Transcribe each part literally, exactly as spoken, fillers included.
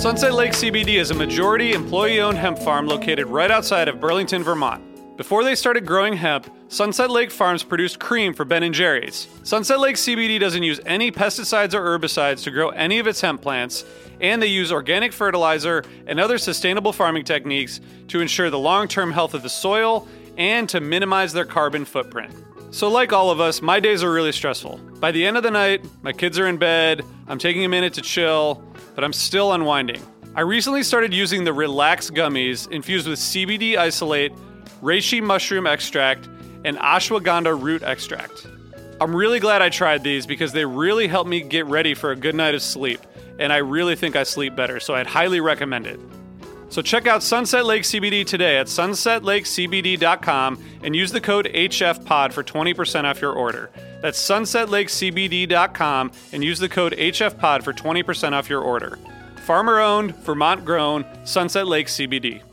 Sunset Lake C B D is a majority employee-owned hemp farm located right outside of Burlington, Vermont. Before they started growing hemp, Sunset Lake Farms produced cream for Ben and Jerry's. Sunset Lake C B D doesn't use any pesticides or herbicides to grow any of its hemp plants, and they use organic fertilizer and other sustainable farming techniques to ensure the long-term health of the soil and to minimize their carbon footprint. So like all of us, my days are really stressful. By the end of the night, my kids are in bed, I'm taking a minute to chill, but I'm still unwinding. I recently started using the Relax gummies infused with C B D isolate, reishi mushroom extract, and ashwagandha root extract. I'm really glad I tried these because they really helped me get ready for a good night of sleep, and I really think I sleep better, so I'd highly recommend it. So check out Sunset Lake C B D today at sunset lake c b d dot com and use the code H F pod for twenty percent off your order. That's sunset lake c b d dot com and use the code H F pod for twenty percent off your order. Farmer-owned, Vermont-grown, Sunset Lake C B D.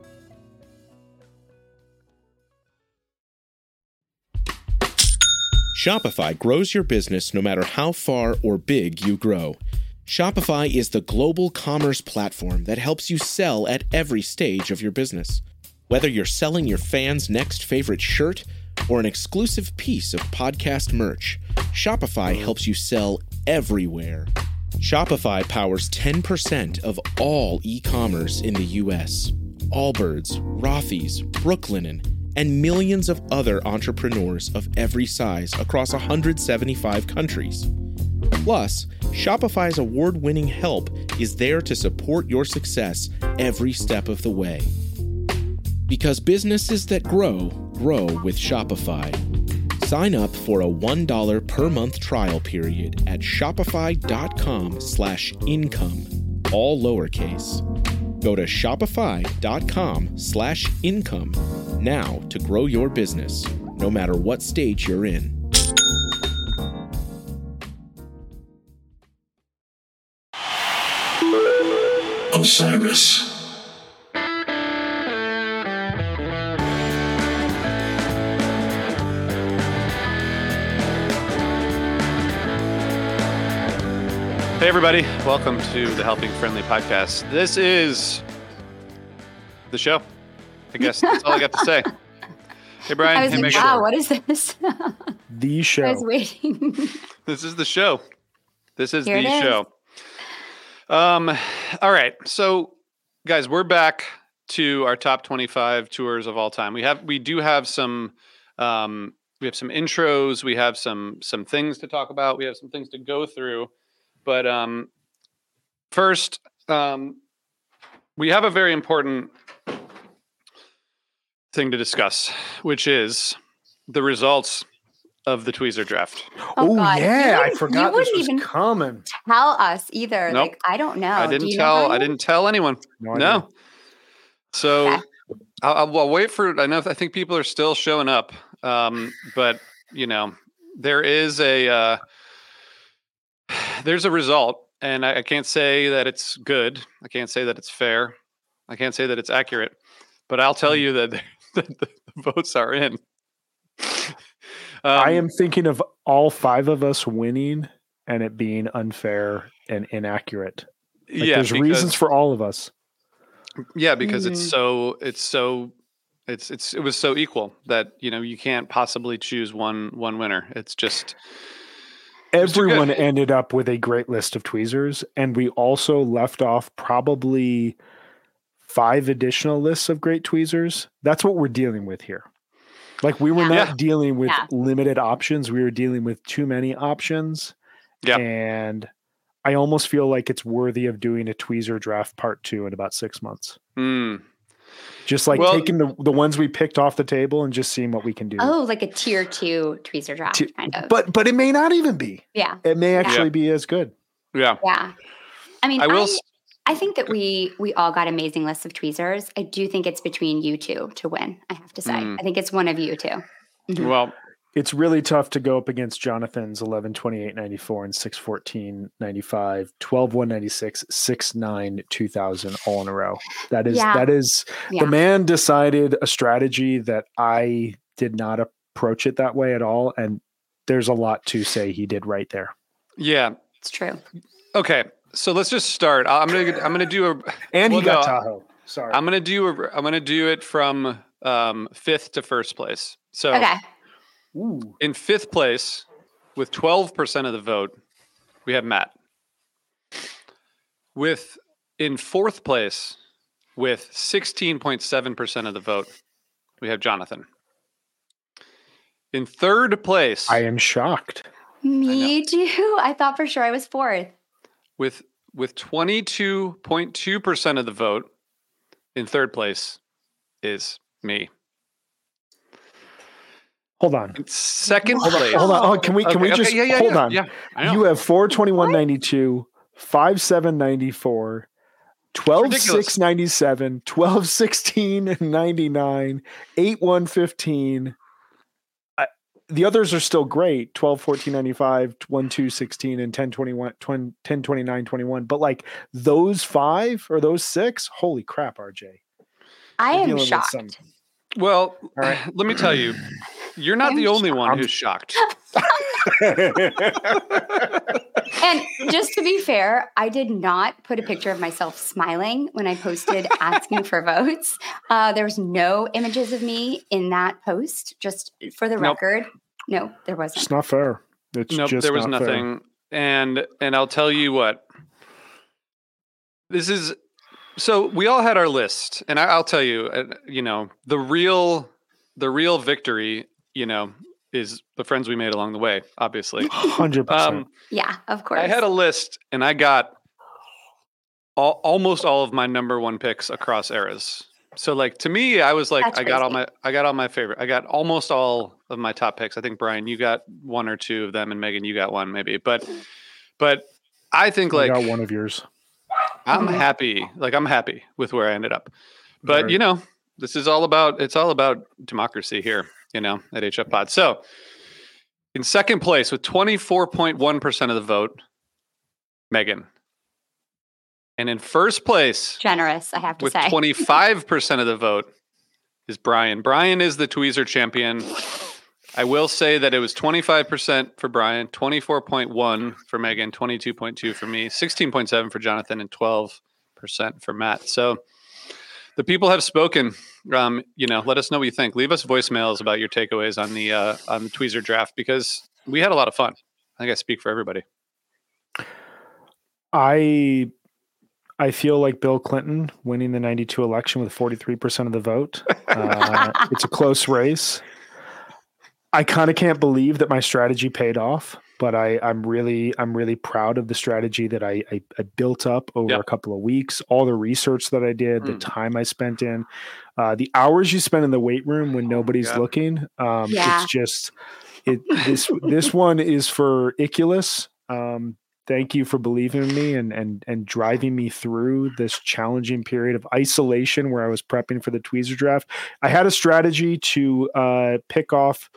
Shopify grows your business no matter how far or big you grow. Shopify is the global commerce platform that helps you sell at every stage of your business. Whether you're selling your fans' next favorite shirt or an exclusive piece of podcast merch, Shopify helps you sell everywhere. Shopify powers ten percent of all e-commerce in the U S. Allbirds, Rothy's, Brooklinen, and millions of other entrepreneurs of every size across one hundred seventy-five countries. Plus, Shopify's award-winning help is there to support your success every step of the way. Because businesses that grow, grow with Shopify. Sign up for a one dollar per month trial period at shopify.com slash income, all lowercase. Go to shopify.com slash income now to grow your business, no matter what stage you're in. Osiris. Hey everybody, welcome to the Helping Friendly Podcast. This is the show. I guess that's all I got to say. Hey Brian, I was hey like, Megan. wow, what is this? The show. I was waiting. This is the show. This is Here the it is. show. Um, all right. So guys, we're back to our top twenty-five tours of all time. We have, we do have some, um, we have some intros. We have some, some things to talk about. We have some things to go through, but, um, first, um, we have a very important thing to discuss, which is the results of the Tweezer draft. Oh, God. yeah, You I wouldn't- forgot you this wouldn't was even coming. tell us either. Nope. Like, I don't know. I Do didn't you know tell. how I you- didn't tell anyone. No, No. idea. So Okay. I'll, I'll, I'll wait for. I know. I think people are still showing up, um, but you know, there is a uh, there's a result, and I, I can't say that it's good. I can't say that it's fair. I can't say that it's accurate, but I'll tell you that, that the votes are in. Um, I am thinking of all five of us winning and it being unfair and inaccurate. Like, yeah, there's because, reasons for all of us. yeah, because it's Mhm. so it's so it's it's it was so equal that you know you can't possibly choose one one winner. It's just was too good. Everyone ended up with a great list of tweezers, and we also left off probably five additional lists of great tweezers. That's what we're dealing with here. Like, we were Yeah. not Yeah. dealing with Yeah. limited options. We were dealing with too many options. Yeah. And I almost feel like it's worthy of doing a tweezer draft part two in about six months. Mm. Just like Well- taking the, the ones we picked off the table and just seeing what we can do. Oh, like a tier two tweezer draft, To- kind of. But but it may not even be. yeah. It may actually Yeah. be as good. Yeah. Yeah. I mean, I I, will. I, s- think that we we all got amazing lists of tweezers. I do think it's between you two to win, I have to say. Mm. I think it's one of you two. Mhm. Well, It's really tough to go up against Jonathan's eleven twenty-eight ninety-four and six fourteen ninety-five, twelve one ninety-six, six nine two thousand all in a row. That is Yeah. that is Yeah. the man decided a strategy that I did not approach it that way at all, and there's a lot to say he did right there. yeah. It's true. Okay. so let's just start. I'm gonna I'm gonna do a And well, he got no, Tahoe. Sorry. I'm gonna do a I'm gonna do it from um, fifth to first place. So Okay. Ooh. in fifth place, with twelve percent of the vote, we have Matt. With in fourth place, with sixteen point seven percent of the vote, we have Jonathan. In third place, I am shocked. Me too. I thought for sure I was fourth. with with twenty-two point two percent of the vote, in third place is me. Hold on. In second Hold on. place. Hold on. Oh, can we can we Okay, just okay, yeah, yeah, hold yeah, on? Yeah, I know. You have four twenty-one ninety-two, five seven ninety-four, twelve six ninety-seven, twelve sixteen ninety-nine, eight one fifteen. I, the others are still great. twelve fourteen ninety-five, one two sixteen, and ten twenty-one, ten twenty-nine twenty-one. But like those five or those six, holy crap, R J. I We're am dealing with shocked. some- Well, right. let me tell you, you're not I'm the only one shocked. who's shocked. And just to be fair, I did not put a picture of myself smiling when I posted asking for votes. Uh, there was no images of me in that post, just for the Nope. record. No, there wasn't. It's not fair. It's Nope, just there was not fair. nothing. And and I'll tell you what. This is so we all had our list, and I, I'll tell you, uh, you know, the real the real victory, you know, is the friends we made along the way. Obviously, one hundred percent. um, Yeah, of course. I had a list, and I got all, almost all of my number one picks across eras. So, like to me, I was like, That's I got all crazy. my, I got all my favorite. I got almost all of my top picks. I think Brian, you got one or two of them, and Megan, you got one maybe. But, but I think I like got one of yours. I'm Mhm. happy. Like I'm happy with where I ended up. But Right. you know, this is all about it's all about democracy here, you know, at H F Pod. So in second place with twenty-four point one percent of the vote, Megan. And in first place Generous, I have to with say. twenty-five percent of the vote is Brian. Brian is the tweezer champion. I will say that it was twenty-five percent for Brian, twenty-four point one for Megan, twenty-two point two for me, sixteen point seven for Jonathan, and twelve percent for Matt. So the people have spoken. Um, you know, let us know what you think. Leave us voicemails about your takeaways on the uh, on the tweezer draft because we had a lot of fun. I think I speak for everybody. I I feel like Bill Clinton winning the ninety-two election with forty-three percent of the vote. Uh, it's a close race. I kind of can't believe that my strategy paid off, but I, I'm really I'm really proud of the strategy that I, I, I built up over Yep. a couple of weeks. All the research that I did, the Mm. time I spent in, uh, the hours you spend in the weight room when nobody's God. looking. Um, Yeah. It's just it. This this one is for Iculus. Um, thank you for believing in me and and and driving me through this challenging period of isolation where I was prepping for the tweezer draft. I had a strategy to uh, pick off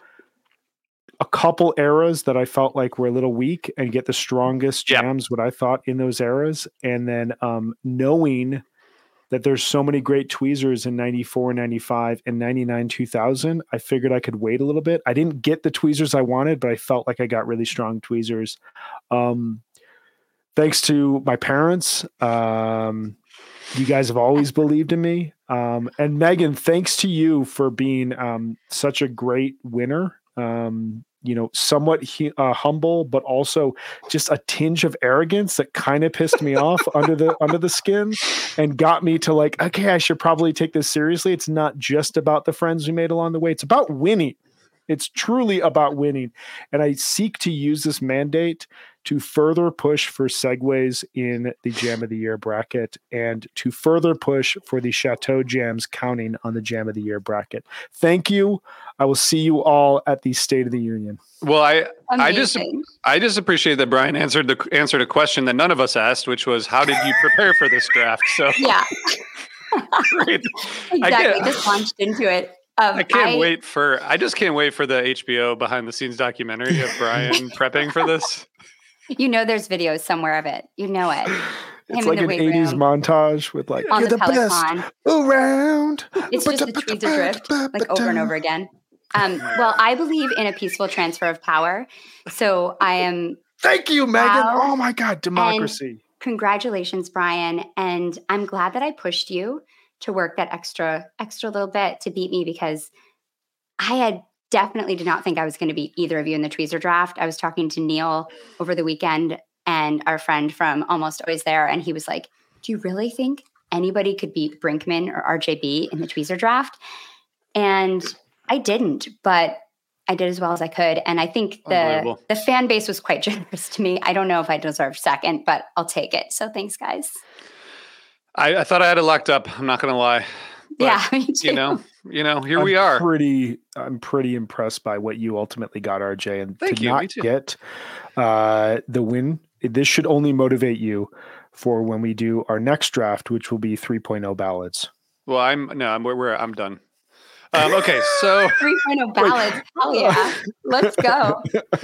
a couple eras that I felt like were a little weak and get the strongest Yep. jams, what I thought in those eras. And then um, knowing that there's so many great tweezers in ninety-four, ninety-five, and ninety-nine, two thousand, I figured I could wait a little bit. I didn't get the tweezers I wanted, but I felt like I got really strong tweezers. Um, thanks to my parents. Um, you guys have always believed in me. Um, and Megan, thanks to you for being um, such a great winner. Um, you know, somewhat hu- uh, humble, but also just a tinge of arrogance that kind of pissed me off under the under the skin, and got me to like, okay, I should probably take this seriously. It's not just about the friends we made along the way; it's about winning. It's truly about winning, and I seek to use this mandate to further push for segues in the Jam of the Year bracket and to further push for the Chateau Jams counting on the Jam of the Year bracket. Thank you. I will see you all at the State of the Union. Well, I I just Amazing. I just appreciate that Brian answered the answered a question that none of us asked, which was how did you prepare for this draft? So Yeah, great. exactly. can't- Just launched into it. Um, I can't wait for I just can't wait for the H B O behind the scenes documentary of Brian prepping for this. You know, there's videos somewhere of it. You know it. It's Him like in an the weight eighties room, montage with like, on you're the, the, best Peloton. around. It's just the tweezer drift, like over and over again. Um, well, I believe in a peaceful transfer of power, so I am Thank you, Megan. Proud Oh my God, democracy. congratulations, Brian. And I'm glad that I pushed you to work that extra, extra little bit to beat me, because I had definitely did not think I was going to beat either of you in the Tweezer draft. I was talking to Neil over the weekend, and our friend from Almost Always There, and he was like, do you really think anybody could beat Brinkman or R J B in the Tweezer draft? And I didn't, but I did as well as I could. And I think the the fan base was quite generous to me. I don't know if I deserve second, but I'll take it. So thanks, guys. I, I thought I had it locked up. I'm not going to lie. But, yeah, me too. You know, you know, here I'm we are. Pretty, I'm pretty impressed by what you ultimately got, R J. And Thank to you, not me too. get uh, the win, this should only motivate you for when we do our next draft, which will be three point oh ballots. Well, I'm no, I'm we're, I'm done. Um, okay, so three point oh ballots. Hell yeah, let's go.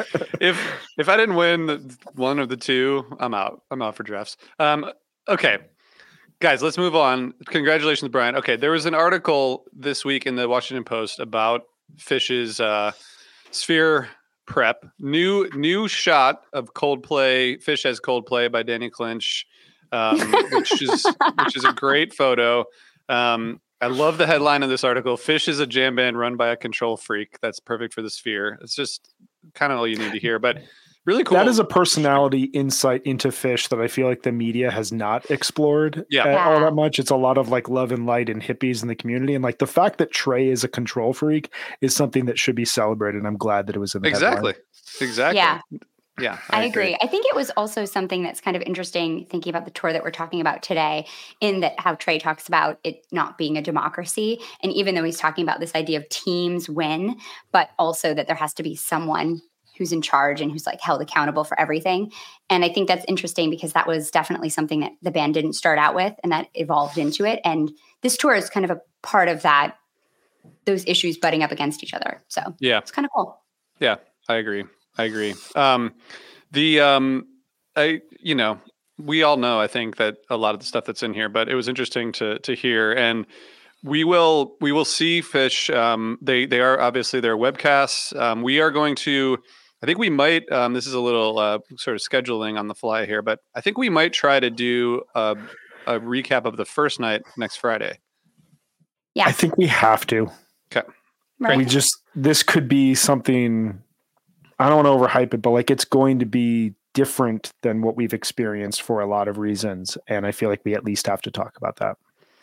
If if I didn't win the, one of the two, I'm out. I'm out for drafts. Um, okay. Guys, let's move on. Congratulations, Brian. Okay, there was an article this week in the Washington Post about Phish's uh, Sphere prep. New new shot of Coldplay. Phish has Coldplay by Danny Clinch, um, which is which is a great photo. Um, I love the headline of this article. Phish is a jam band run by a control freak. That's perfect for the Sphere. It's just kind of all you need to hear, but really cool. That is a personality insight into Phish that I feel like the media has not explored yeah. uh, Yeah. all that much. It's a lot of like love and light and hippies in the community. And like the fact that Trey is a control freak is something that should be celebrated. And I'm glad that it was in the Exactly. headline. Exactly. Yeah. Yeah. I, I agree. agree. I think it was also something that's kind of interesting thinking about the tour that we're talking about today, in that how Trey talks about it not being a democracy. And even though he's talking about this idea of teams win, but also that there has to be someone who's in charge and who's like held accountable for everything. And I think that's interesting because that was definitely something that the band didn't start out with, and that evolved into it. And this tour is kind of a part of that, those issues butting up against each other. So yeah, it's kind of cool. Yeah, I agree. I agree. Um, the, um, I, you know, we all know, I think, that a lot of the stuff that's in here, but it was interesting to, to hear. And we will, we will see Phish. Um, they, they are obviously their webcasts. Um, we are going to, I think we might, um, this is a little, uh, sort of scheduling on the fly here, but I think we might try to do a, a recap of the first night next Friday. Yeah. I think we have to. Okay. Right. We just, this could be something, I don't want to overhype it, but like it's going to be different than what we've experienced for a lot of reasons. And I feel like we at least have to talk about that.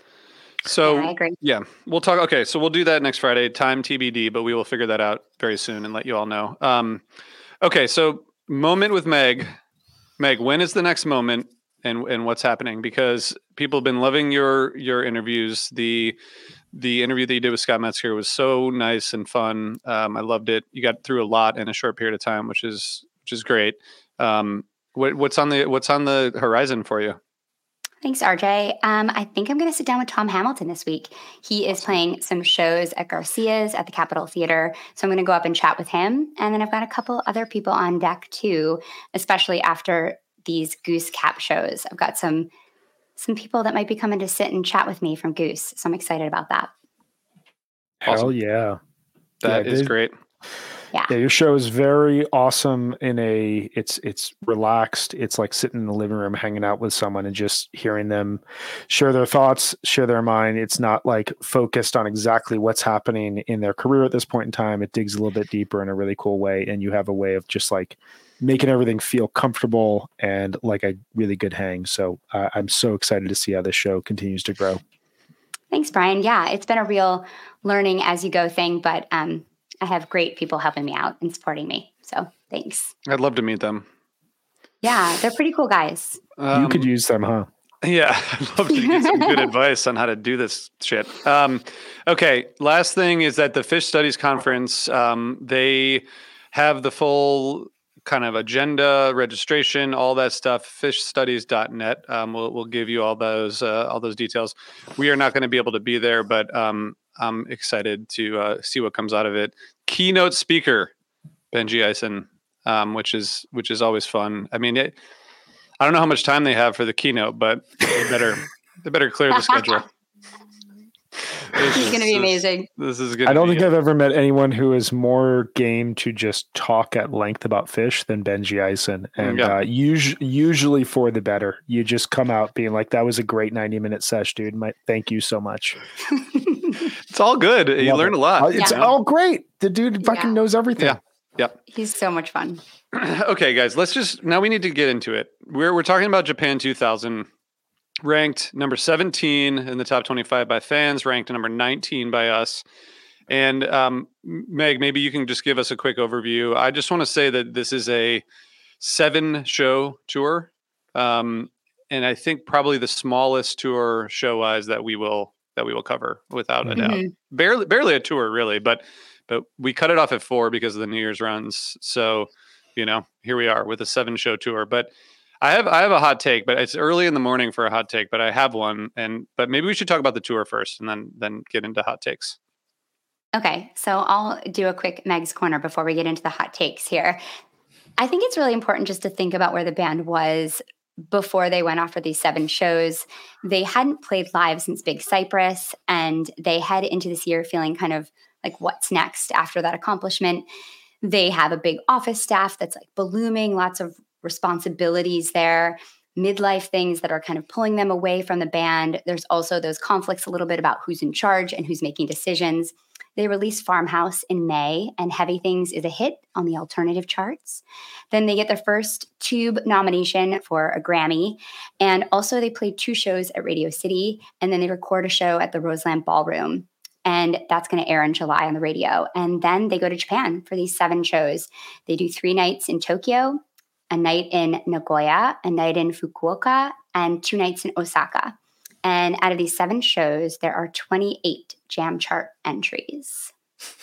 So yeah, I agree. yeah, we'll talk. Okay. So we'll do that next Friday, time T B D, but we will figure that out very soon and let you all know. Um, okay. So moment with Meg, Meg, when is the next moment and, and what's happening? Because people have been loving your, your interviews. The, the interview that you did with Scott Metzger was so nice and fun. Um, I loved it. You got through a lot in a short period of time, which is, which is great. Um, what, what's on the, what's on the horizon for you? Thanks, R J. Um, I think I'm going to sit down with Tom Hamilton this week. He is playing some shows at Garcia's at the Capitol Theater. So I'm going to go up and chat with him. And then I've got a couple other people on deck too, especially after these Goose Cap shows. I've got some some people that might be coming to sit and chat with me from Goose. So I'm excited about that. Hell Awesome. yeah. That yeah, is they, great. Yeah. Yeah, your show is very awesome in a it's it's relaxed. It's like sitting in the living room hanging out with someone and just hearing them share their thoughts, share their mind. It's not like focused on exactly what's happening in their career at this point in time. It digs a little bit deeper in a really cool way, and you have a way of just like making everything feel comfortable and like a really good hang. So uh, I'm so excited to see how this show continues to grow. Thanks, Brian. Yeah, it's been a real learning as you go thing, but um, I have great people helping me out and supporting me. So thanks. I'd love to meet them. Yeah, they're pretty cool guys. Um, you could use them, huh? Yeah, I'd love to get some good advice on how to do this shit. Um, okay, last thing is that the Phish Studies Conference, um, they have the full kind of agenda, registration, all that stuff, phish studies dot net. Um, we'll, we'll give you all those uh, all those details. We are not going to be able to be there, but um, I'm excited to uh, see what comes out of it. Keynote speaker, Benji Eisen, um, which is which is always fun. I mean, it, I don't know how much time they have for the keynote, but they better they better clear the schedule. He's going to be amazing. This is going. I don't be think I've ever met anyone who is more game to just talk at length about fish than Benji Eisen, and Yeah. uh, us- usually for the better. You just come out being like, "That was a great ninety minute sesh, dude. My, thank you so much." It's all good. You Love learn it. a lot. Uh, It's you know? all great. The dude fucking Yeah. knows everything. Yeah. Yep. He's so much fun. Okay, guys, let's just now we need to get into it. We're we're talking about Japan two thousand, ranked number seventeen in the top twenty-five by fans, ranked number nineteen by us. And um, Meg, maybe you can just give us a quick overview. I just want to say that this is a seven show tour, um, and I think probably the smallest tour show wise that we will that we will cover without a doubt. Mhm. Barely barely a tour really, but but we cut it off at four because of the New Year's runs. So, you know, here we are with a seven show tour. But I have I have a hot take, but it's early in the morning for a hot take, but I have one. And but maybe we should talk about the tour first and then then get into hot takes. Okay, so I'll do a quick Meg's Corner before we get into the hot takes here. I think it's really important just to think about where the band was before they went off for these seven shows. They hadn't played live since Big Cypress, and they head into this year feeling kind of like, what's next after that accomplishment? They have a big office staff that's like ballooning, lots of responsibilities there, midlife things that are kind of pulling them away from the band. There's also those conflicts a little bit about who's in charge and who's making decisions. They released Farmhouse in May, and Heavy Things is a hit on the alternative charts. Then they get their first Tube nomination for a Grammy. And also they played two shows at Radio City, and then they record a show at the Roseland Ballroom. And that's going to air in July on the radio. And then they go to Japan for these seven shows. They do three nights in Tokyo, a night in Nagoya, a night in Fukuoka, and two nights in Osaka. And out of these seven shows, there are twenty-eight Jam Chart entries.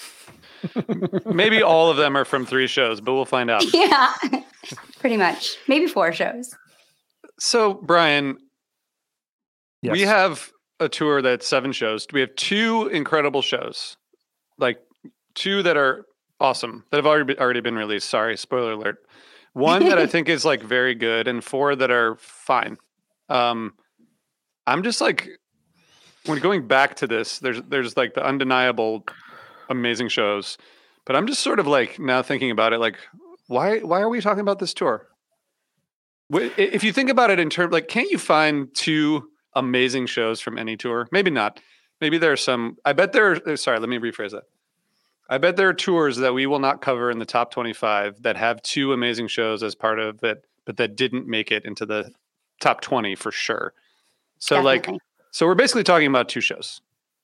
Maybe all of them are from three shows, but we'll find out. Yeah, pretty much. Maybe four shows. So, Brian, Yes. we have a tour that's seven shows. We have two incredible shows, like two that are awesome that have already been, already been released. Sorry, spoiler alert. One that I think is like very good, and four that are fine. Um, I'm just like, when going back to this, there's there's like the undeniable amazing shows, but I'm just sort of like now thinking about it, like why why are we talking about this tour? Wh- If you think about it in terms, like, can't you find two amazing shows from any tour? Maybe not. Maybe there are some. I bet there are. Sorry, let me rephrase that. I bet there are tours that we will not cover in the top twenty-five that have two amazing shows as part of it, but that didn't make it into the top twenty for sure. So like, Definitely. so we're basically talking about two shows.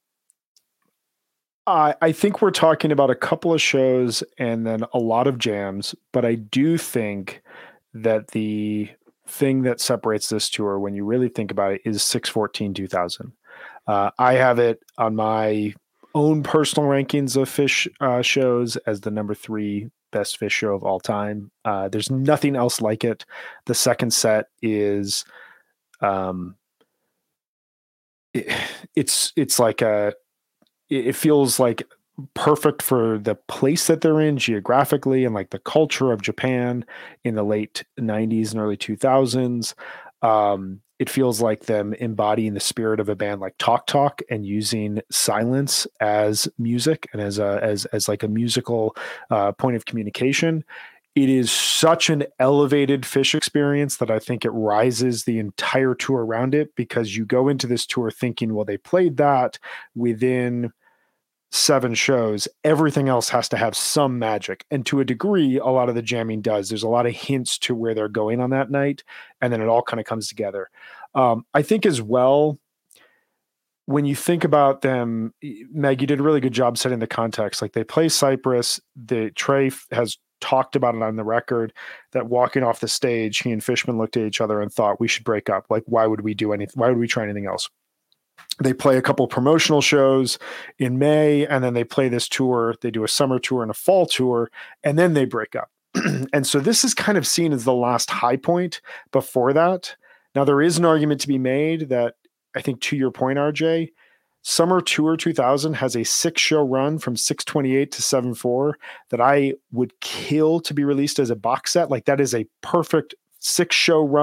I I think we're talking about a couple of shows and then a lot of jams, but I do think that the thing that separates this tour, when you really think about it, is six fourteen two thousand. Uh, I have it on my own personal rankings of Fish uh, shows as the number three best Fish show of all time. Uh, there's nothing else like it. The second set is, um, it, it's it's like a, it feels like perfect for the place that they're in geographically and like the culture of Japan in the late nineties and early two thousands. Um, it feels like them embodying the spirit of a band like Talk Talk and using silence as music and as a as as like a musical uh, point of communication. It is such an elevated Fish experience that I think it rises the entire tour around it, because you go into this tour thinking, well, they played that within seven shows. Everything else has to have some magic. And to a degree, a lot of the jamming does. There's a lot of hints to where they're going on that night. And then it all kind of comes together. Um, I think as well, when you think about them, Meg, you did a really good job setting the context. Like, they play Cypress. The Trey has talked about it on the record that walking off the stage, he and Fishman looked at each other and thought, we should break up. Like, why would we do anything? Why would we try anything else? They play a couple promotional shows in May, and then they play this tour. They do a summer tour and a fall tour, and then they break up. And so this is kind of seen as the last high point before that. Now, there is an argument to be made that, I think, to your point, R J, Summer Tour two thousand has a six show run from six twenty-eight to seven four that I would kill to be released as a box set. Like, that is a perfect six show run,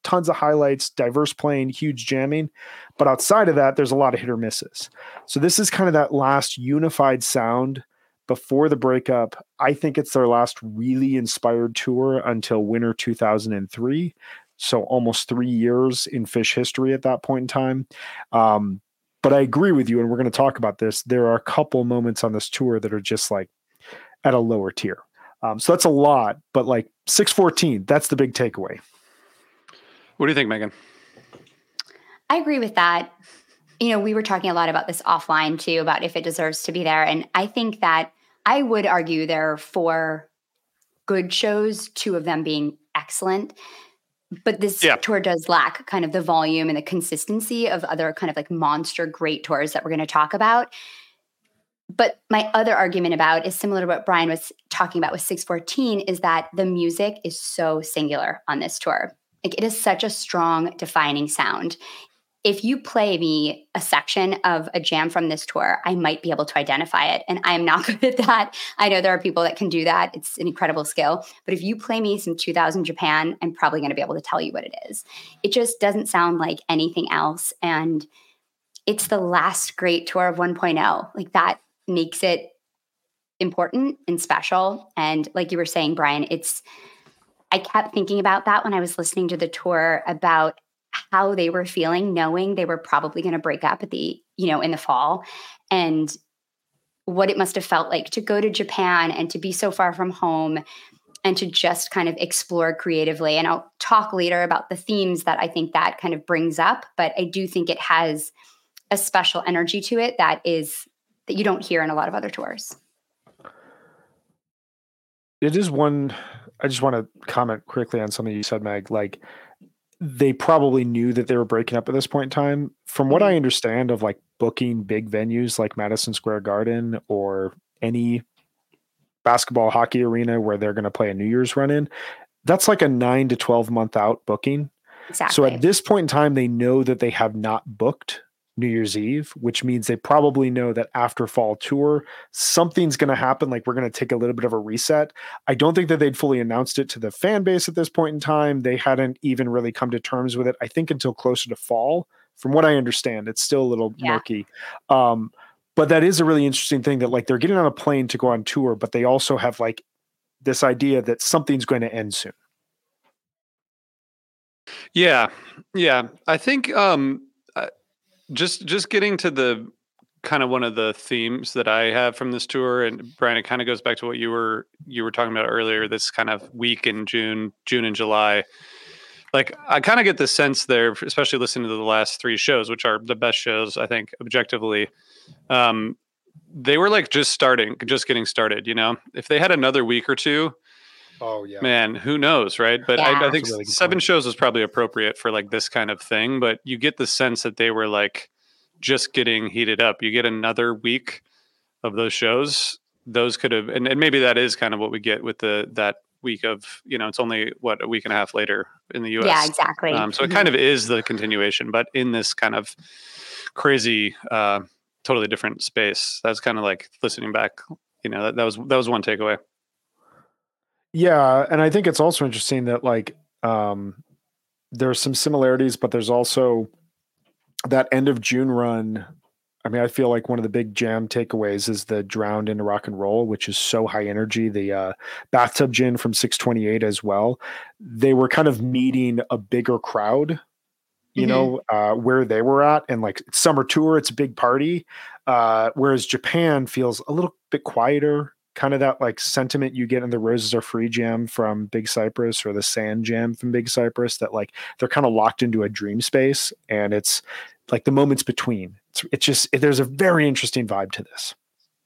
tons of highlights, diverse playing, huge jamming. But outside of that, there's a lot of hit or misses. So this is kind of that last unified sound before the breakup. I think it's their last really inspired tour until winter two thousand three. So almost three years in Phish history at that point in time. Um, but I agree with you, and we're going to talk about this. There are a couple moments on this tour that are just like at a lower tier. Um, so that's a lot, but like six fourteen, that's the big takeaway. What do you think, Megan? I agree with that. You know, we were talking a lot about this offline too, about if it deserves to be there. And I think that I would argue there are four good shows, two of them being excellent. But this yeah. tour does lack kind of the volume and the consistency of other kind of like monster great tours that we're going to talk about. But my other argument about is similar to what Brian was talking about with six fourteen, is that the music is so singular on this tour. Like, it is such a strong, defining sound. If you play me a section of a jam from this tour, I might be able to identify it. And I am not good at that. I know there are people that can do that. It's an incredible skill. But if you play me some two thousand Japan, I'm probably going to be able to tell you what it is. It just doesn't sound like anything else. And it's the last great tour of one point oh. Like, that makes it important and special. And like you were saying, Brian, it's, I kept thinking about that when I was listening to the tour, about how they were feeling, knowing they were probably going to break up at the, you know, in the fall, and what it must have felt like to go to Japan and to be so far from home and to just kind of explore creatively. And I'll talk later about the themes that I think that kind of brings up, but I do think it has a special energy to it that is, that you don't hear in a lot of other tours. It is one, I just want to comment quickly on something you said, Meg, like, they probably knew that they were breaking up at this point in time. From what I understand of like booking big venues like Madison Square Garden or any basketball hockey arena where they're going to play a New Year's run in, that's like a nine to twelve month out booking. Exactly. So at this point in time, they know that they have not booked New Year's Eve, which means they probably know that after fall tour, something's going to happen. Like, we're going to take a little bit of a reset. I don't think that they'd fully announced it to the fan base at this point in time. They hadn't even really come to terms with it, I think, until closer to fall. From what I understand, it's still a little yeah. murky. Um, but that is a really interesting thing, that like they're getting on a plane to go on tour, but they also have like this idea that something's going to end soon. Yeah. Yeah. I think, um, Just just getting to the kind of one of the themes that I have from this tour, and Brian, it kind of goes back to what you were you were talking about earlier, this kind of week in June, June and July. Like, I kind of get the sense there, especially listening to the last three shows, which are the best shows, I think, objectively. Um, they were like just starting, just getting started, you know? If they had another week or two, oh yeah, man, who knows, right? But yeah. I, I think really seven point. shows was probably appropriate for like this kind of thing. But you get the sense that they were like just getting heated up. You get another week of those shows; those could have, and, and maybe that is kind of what we get with the that week of, you know, it's only what a week and a half later in the U S. Yeah, exactly. Um, so mm-hmm. it kind of is the continuation, but in this kind of crazy, uh, totally different space. That's kind of like listening back. You know, that, that was that was one takeaway. Yeah, and I think it's also interesting that like um, there's some similarities, but there's also that end of June run. I mean, I feel like one of the big jam takeaways is the Drowned into Rock and Roll, which is so high energy. The uh, Bathtub Gin from six twenty-eight as well. They were kind of meeting a bigger crowd, you mm-hmm. know, uh, where they were at. And like summer tour, it's a big party. Uh, whereas Japan feels a little bit quieter. Kind of that like sentiment you get in the Roses Are Free jam from Big Cypress or the Sand jam from Big Cypress, that like they're kind of locked into a dream space, and it's like the moments between. It's, it's just, it, there's a very interesting vibe to this.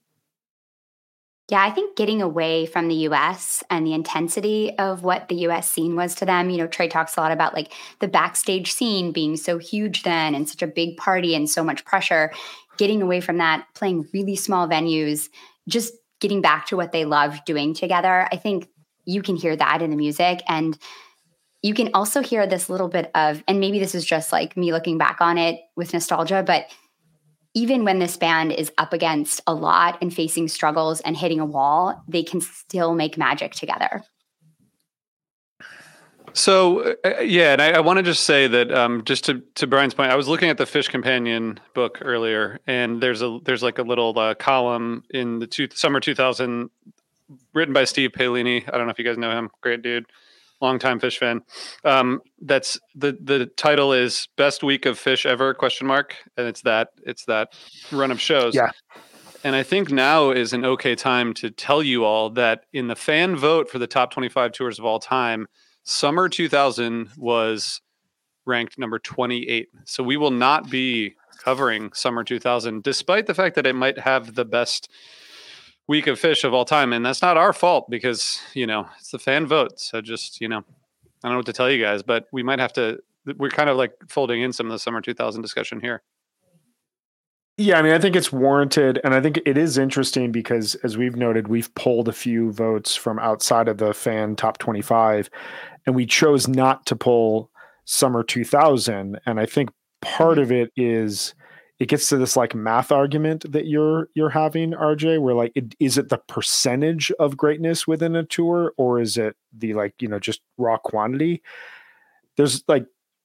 Yeah, I think getting away from the U S and the intensity of what the U S scene was to them, you know, Trey talks a lot about like the backstage scene being so huge then and such a big party and so much pressure. Getting away from that, playing really small venues, just getting back to what they love doing together. I think you can hear that in the music, and you can also hear this little bit of, and maybe this is just like me looking back on it with nostalgia, but even when this band is up against a lot and facing struggles and hitting a wall, they can still make magic together. So uh, yeah, and I, I want to just say that um, just to to Brian's point, I was looking at the Fish Companion book earlier, and there's a there's like a little uh, column in the two, summer two thousand written by Steve Paolini. I don't know if you guys know him. Great dude, longtime fish fan. Um, that's the the title is Best Week of Fish Ever? Question mark, and it's that it's that run of shows. Yeah. And I think now is an okay time to tell you all that in the fan vote for the top twenty-five tours of all time, summer two thousand was ranked number twenty-eight. So we will not be covering summer two thousand, despite the fact that it might have the best week of fish of all time. And that's not our fault because, you know, it's the fan vote. So just, you know, I don't know what to tell you guys, but we might have to, we're kind of like folding in some of the summer two thousand discussion here. Yeah, I mean, I think it's warranted. And I think it is interesting because, as we've noted, we've pulled a few votes from outside of the fan top twenty-five, and we chose not to pull summer two thousand. And I think part of it is it gets to this like math argument that you're you're having, R J, where like, it, is it the percentage of greatness within a tour, or is it the like, you know, just raw quantity? There's like,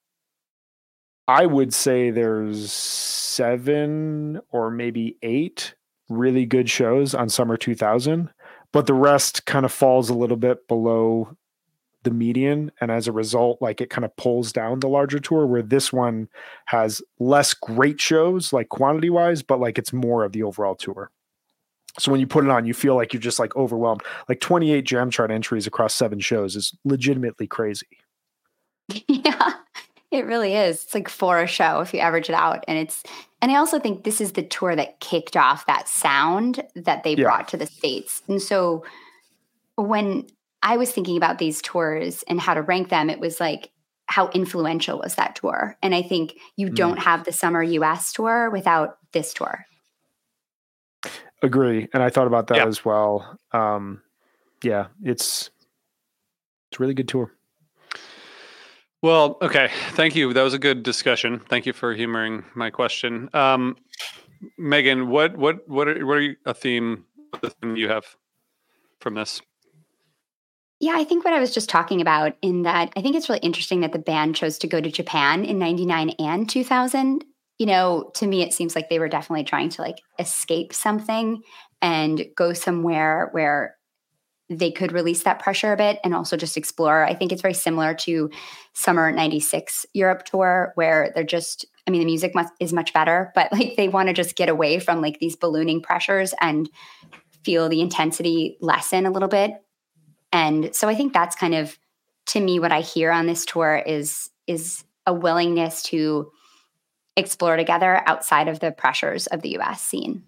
I would say there's seven or maybe eight really good shows on summer two thousand, but the rest kind of falls a little bit below the median. And as a result, like it kind of pulls down the larger tour, where this one has less great shows, like quantity wise, but like it's more of the overall tour. So when you put it on, you feel like you're just like overwhelmed. Like twenty-eight Jam Chart entries across seven shows is legitimately crazy. Yeah. It really is. It's like for a show if you average it out. And it's, and I also think this is the tour that kicked off that sound that they Yeah. brought to the States. And so when I was thinking about these tours and how to rank them, it was like, how influential was that tour? And I think you Mm. don't have the summer U S tour without this tour. Agree. And I thought about that Yeah. as well. Um, yeah, it's, it's a really good tour. Well, okay. Thank you. That was a good discussion. Thank you for humoring my question. Um, Megan, what what what are, what are you, a theme the theme you have from this? Yeah, I think what I was just talking about in that I think it's really interesting that the band chose to go to Japan in ninety-nine and two thousand. You know, to me, it seems like they were definitely trying to like escape something and go somewhere where they could release that pressure a bit and also just explore. I think it's very similar to summer ninety-six Europe tour, where they're just, I mean, the music must, is much better, but like they want to just get away from like these ballooning pressures and feel the intensity lessen a little bit. And so I think that's kind of, to me, what I hear on this tour is, is a willingness to explore together outside of the pressures of the U S scene.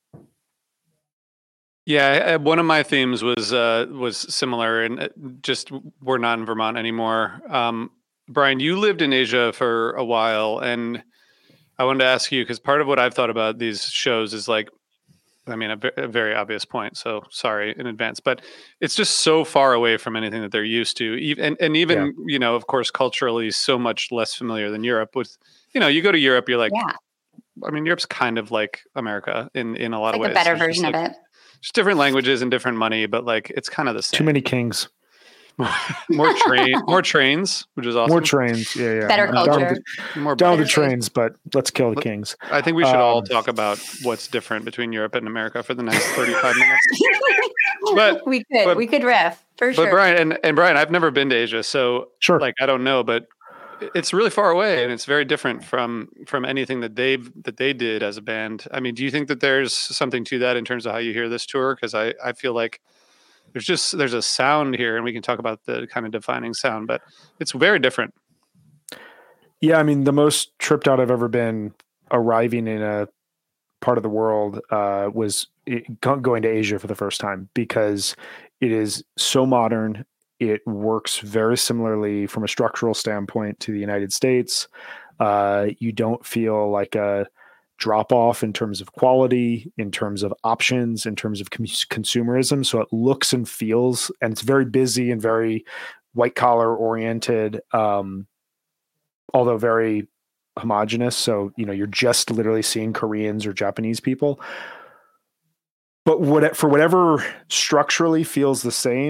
Yeah, one of my themes was uh, was similar, and just we're not in Vermont anymore. Um, Brian, you lived in Asia for a while, and I wanted to ask you, because part of what I've thought about these shows is like, I mean, a, a very obvious point, so sorry in advance, but it's just so far away from anything that they're used to, even and, and even yeah. you know, of course, culturally, so much less familiar than Europe. With you know, you go to Europe, you're like, yeah. I mean, Europe's kind of like America in in a lot like of ways. A better There's version like, of it. Just different languages and different money, but like it's kind of the same. Too many kings. more train, more trains, which is awesome. More trains, yeah, yeah. Better down culture. The, more down the trains, but let's kill the kings. I think we should um, all talk about what's different between Europe and America for the next thirty-five minutes. But we could, but, we could riff for but sure. But Brian and, and Brian, I've never been to Asia, so sure. like I don't know, but it's really far away, and it's very different from from anything that they've that they did as a band. I mean, do you think that there's something to that in terms of how you hear this tour? Because I I feel like there's just there's a sound here, and we can talk about the kind of defining sound, but it's very different. Yeah, I mean, the most tripped out I've ever been arriving in a part of the world uh, was it, going to Asia for the first time, because it is so modern. It works very similarly from a structural standpoint to the United States. Uh, you don't feel like a drop off in terms of quality, in terms of options, in terms of com- consumerism. So it looks and feels, and it's very busy and very white collar oriented, um, although very homogenous. So, you know, you're just literally seeing Koreans or Japanese people. But what, for whatever structurally feels the same,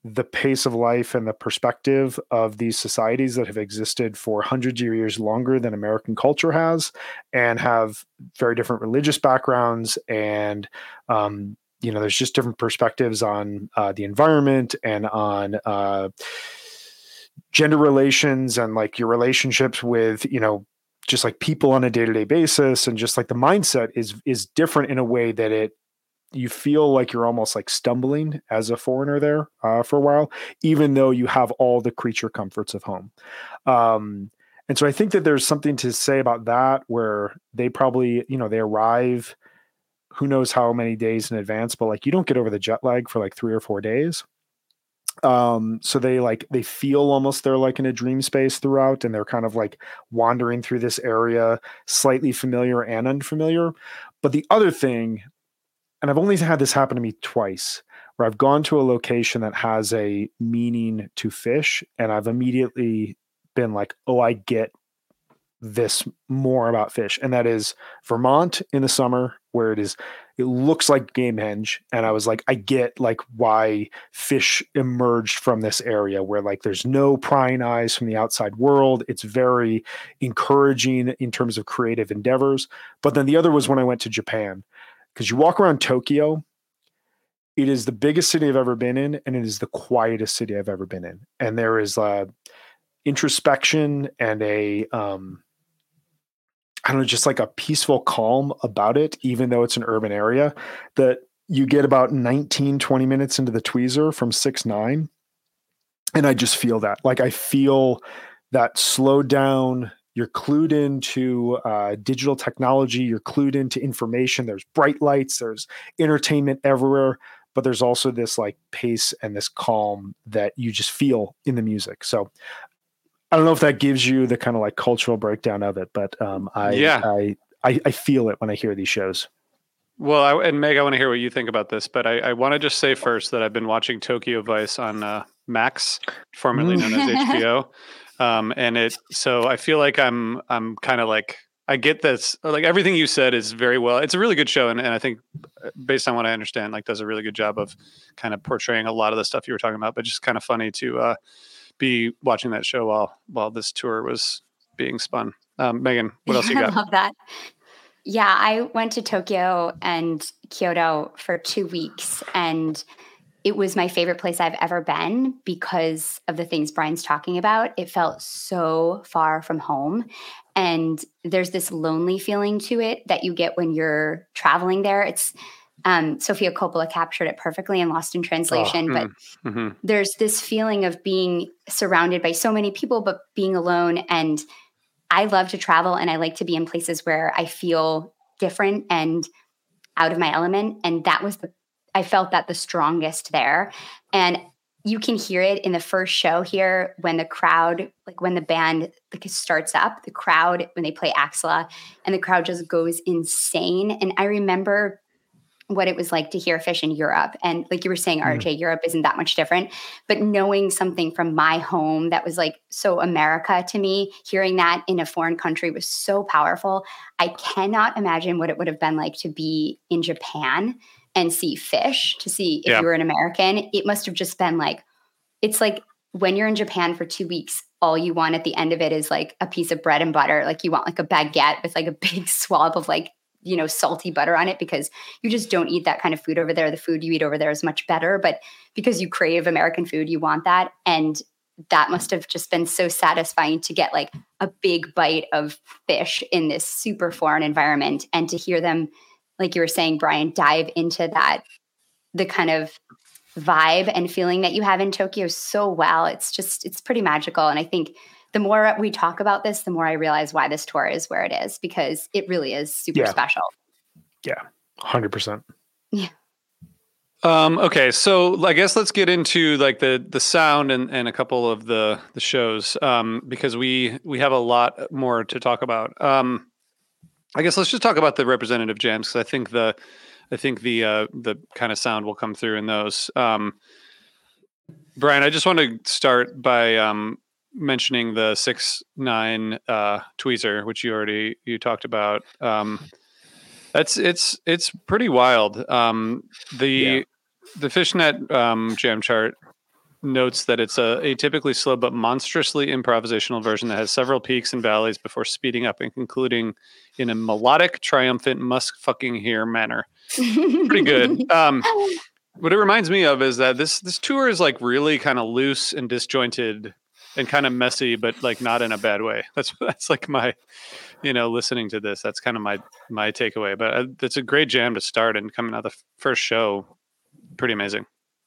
the pace of life and the perspective of these societies that have existed for hundreds of years longer than American culture has, and have very different religious backgrounds. And, um, you know, there's just different perspectives on uh, the environment and on uh, gender relations and like your relationships with, you know, just like people on a day-to-day basis. And just like the mindset is, is different in a way that it, you feel like you're almost like stumbling as a foreigner there uh, for a while, even though you have all the creature comforts of home. Um, and so I think that there's something to say about that, where they probably, you know, they arrive, who knows how many days in advance, but like, you don't get over the jet lag for like three or four days. Um, so they like, they feel almost they're like in a dream space throughout, and they're kind of like wandering through this area, slightly familiar and unfamiliar. But the other thing, and I've only had this happen to me twice, where I've gone to a location that has a meaning to fish, and I've immediately been like, oh, I get this more about fish. And that is Vermont in the summer, where it is, it looks like Gamehenge. And I was like, I get like why fish emerged from this area, where like there's no prying eyes from the outside world. It's very encouraging in terms of creative endeavors. But then the other was when I went to Japan. Because you walk around Tokyo, it is the biggest city I've ever been in, and it is the quietest city I've ever been in. And there is uh, introspection and a, um, I don't know, just like a peaceful calm about it, even though it's an urban area, that you get about nineteen, twenty minutes into the Tweezer from six nine. And I just feel that. Like I feel that slowed down. You're clued into uh, digital technology. You're clued into information. There's bright lights. There's entertainment everywhere. But there's also this like pace and this calm that you just feel in the music. So I don't know if that gives you the kind of like cultural breakdown of it, but um, I, yeah. I, I I feel it when I hear these shows. Well, I, and Meg, I want to hear what you think about this, but I, I want to just say first that I've been watching Tokyo Vice on uh, Max, formerly known as H B O. Um, and it, so I feel like I'm, I'm kind of like, I get this, like everything you said is very well, it's a really good show. And, and I think based on what I understand, like does a really good job of kind of portraying a lot of the stuff you were talking about, but just kind of funny to uh, be watching that show while, while this tour was being spun. Um, Megan, what else you got? I love that. Yeah. I went to Tokyo and Kyoto for two weeks, and it was my favorite place I've ever been because of the things Brian's talking about. It felt so far from home. And there's this lonely feeling to it that you get when you're traveling there. It's um, Sofia Coppola captured it perfectly in Lost in Translation. Oh, but mm-hmm. there's this feeling of being surrounded by so many people, but being alone. And I love to travel, and I like to be in places where I feel different and out of my element. And that was the I felt that the strongest there. And you can hear it in the first show here when the crowd, like when the band like starts up, the crowd, when they play Axela, and the crowd just goes insane. And I remember what it was like to hear Fish in Europe. And like you were saying, R J, mm. Europe isn't that much different. But knowing something from my home that was like so America to me, hearing that in a foreign country was so powerful. I cannot imagine what it would have been like to be in Japan and see Fish, to see if yeah. you were an American. It must have just been like, it's like when you're in Japan for two weeks, all you want at the end of it is like a piece of bread and butter. Like you want like a baguette with like a big swab of like, you know, salty butter on it, because you just don't eat that kind of food over there. The food you eat over there is much better, but because you crave American food, you want that. And that must have just been so satisfying to get like a big bite of fish in this super foreign environment, and to hear them, like you were saying, Brian, dive into that, the kind of vibe and feeling that you have in Tokyo so well. It's just, it's pretty magical. And I think the more we talk about this, the more I realize why this tour is where it is, because it really is super yeah. special. Yeah. one hundred percent. Yeah. Um, okay. So I guess let's get into like the, the sound and, and a couple of the, the shows, um, because we, we have a lot more to talk about. Um, I guess let's just talk about the representative jams, because I think the, I think the uh, the kind of sound will come through in those. Um, Brian, I just want to start by um, mentioning the six nine uh, tweezer, which you already you talked about. Um, that's it's it's pretty wild. Um, the yeah. the Fishnet um, jam chart notes that it's a atypically slow but monstrously improvisational version that has several peaks and valleys before speeding up and concluding in a melodic, triumphant, must fucking hear manner. Pretty good. Um, what it reminds me of is that this this tour is like really kind of loose and disjointed and kind of messy, but like not in a bad way. That's that's like my, you know, listening to this. That's kind of my my takeaway. But uh, it's a great jam to start, and coming out the f- first show, pretty amazing.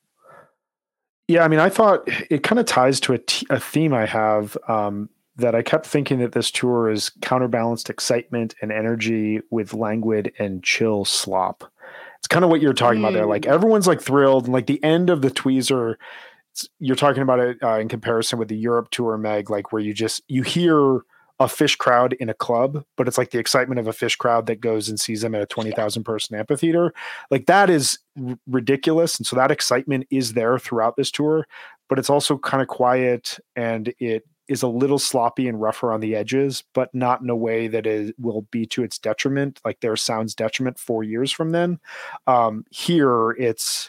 Yeah, I mean, I thought it kind of ties to a, t- a theme I have um, that I kept thinking that this tour is counterbalanced excitement and energy with languid and chill slop. It's kind of what you're talking mm. about there. Like everyone's like thrilled, and like the end of the Tweezer, you're talking about it uh, in comparison with the Europe tour, Meg, like where you just you hear a Phish crowd in a club, but it's like the excitement of a Phish crowd that goes and sees them at a twenty thousand person amphitheater. Like that is r- ridiculous. And so that excitement is there throughout this tour, but it's also kind of quiet and it is a little sloppy and rough around the edges, but not in a way that it will be to its detriment. Like their sound's detriment four years from then. Um, here it's,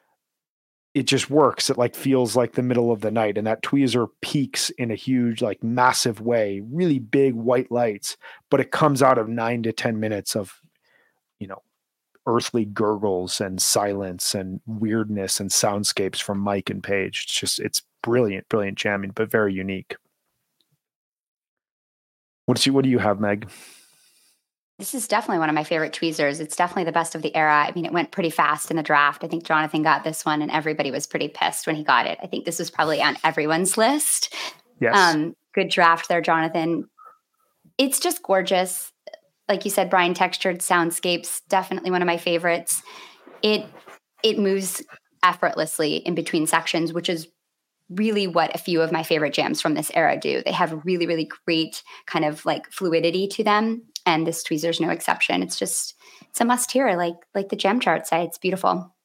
it just works. It like feels like the middle of the night, and that Tweezer peaks in a huge, like massive way, really big white lights, but it comes out of nine to ten minutes of, you know, earthly gurgles and silence and weirdness and soundscapes from Mike and Paige. It's just, it's brilliant, brilliant jamming, but very unique. What's you, what do you have, Meg? This is definitely one of my favorite tweezers. It's definitely the best of the era. I mean, it went pretty fast in the draft. I think Jonathan got this one and everybody was pretty pissed when he got it. I think this was probably on everyone's list. Yes. Um, good draft there, Jonathan. It's just gorgeous. Like you said, Brian, textured soundscapes, definitely one of my favorites. It it moves effortlessly in between sections, which is really what a few of my favorite jams from this era do. They have really, really great kind of like fluidity to them. And this tweezer's no exception. It's just, it's a must hear, like like the jam chart say. It's beautiful.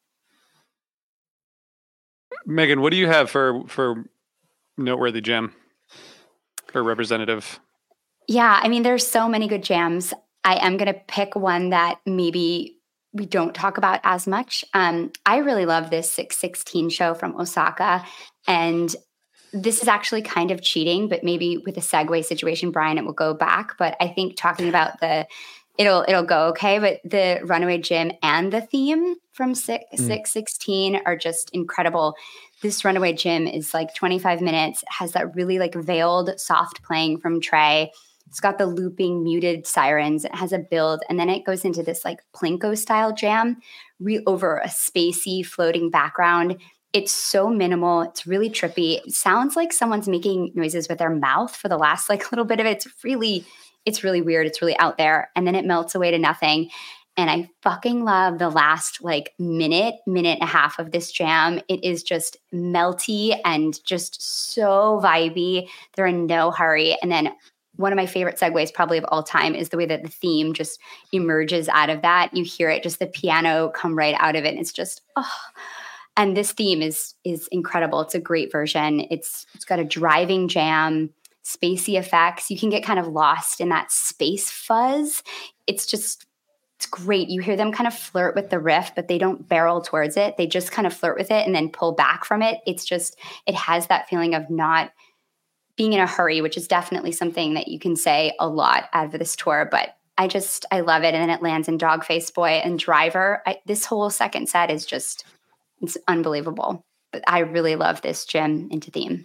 Megan, what do you have for for noteworthy jam or representative? Yeah, I mean, there's so many good jams. I am going to pick one that maybe we don't talk about as much. Um, I really love this six sixteen show from Osaka. And this is actually kind of cheating, but maybe with a segue situation, Brian, it will go back. But I think talking about the, it'll it'll go okay. But the Runaway Jim and the theme from six, mm. six sixteen are just incredible. This Runaway Jim is like twenty-five minutes, has that really like veiled soft playing from Trey. It's got the looping muted sirens. It has a build. And then it goes into this like Plinko style jam re- over a spacey floating background. It's so minimal. It's really trippy. It sounds like someone's making noises with their mouth for the last like little bit of it. It's really, it's really weird. It's really out there. And then it melts away to nothing. And I fucking love the last like minute, minute and a half of this jam. It is just melty and just so vibey. They're in no hurry. And then one of my favorite segues probably of all time is the way that the theme just emerges out of that. You hear it, just the piano come right out of it. And it's just, oh. And this theme is is incredible. It's a great version. It's it's got a driving jam, spacey effects. You can get kind of lost in that space fuzz. It's just, it's great. You hear them kind of flirt with the riff, but they don't barrel towards it. They just kind of flirt with it and then pull back from it. It's just, it has that feeling of not being in a hurry, which is definitely something that you can say a lot out of this tour. But I just, I love it. And then it lands in Dogface Boy and Driver. I, this whole second set is just, it's unbelievable. But I really love this gem into theme.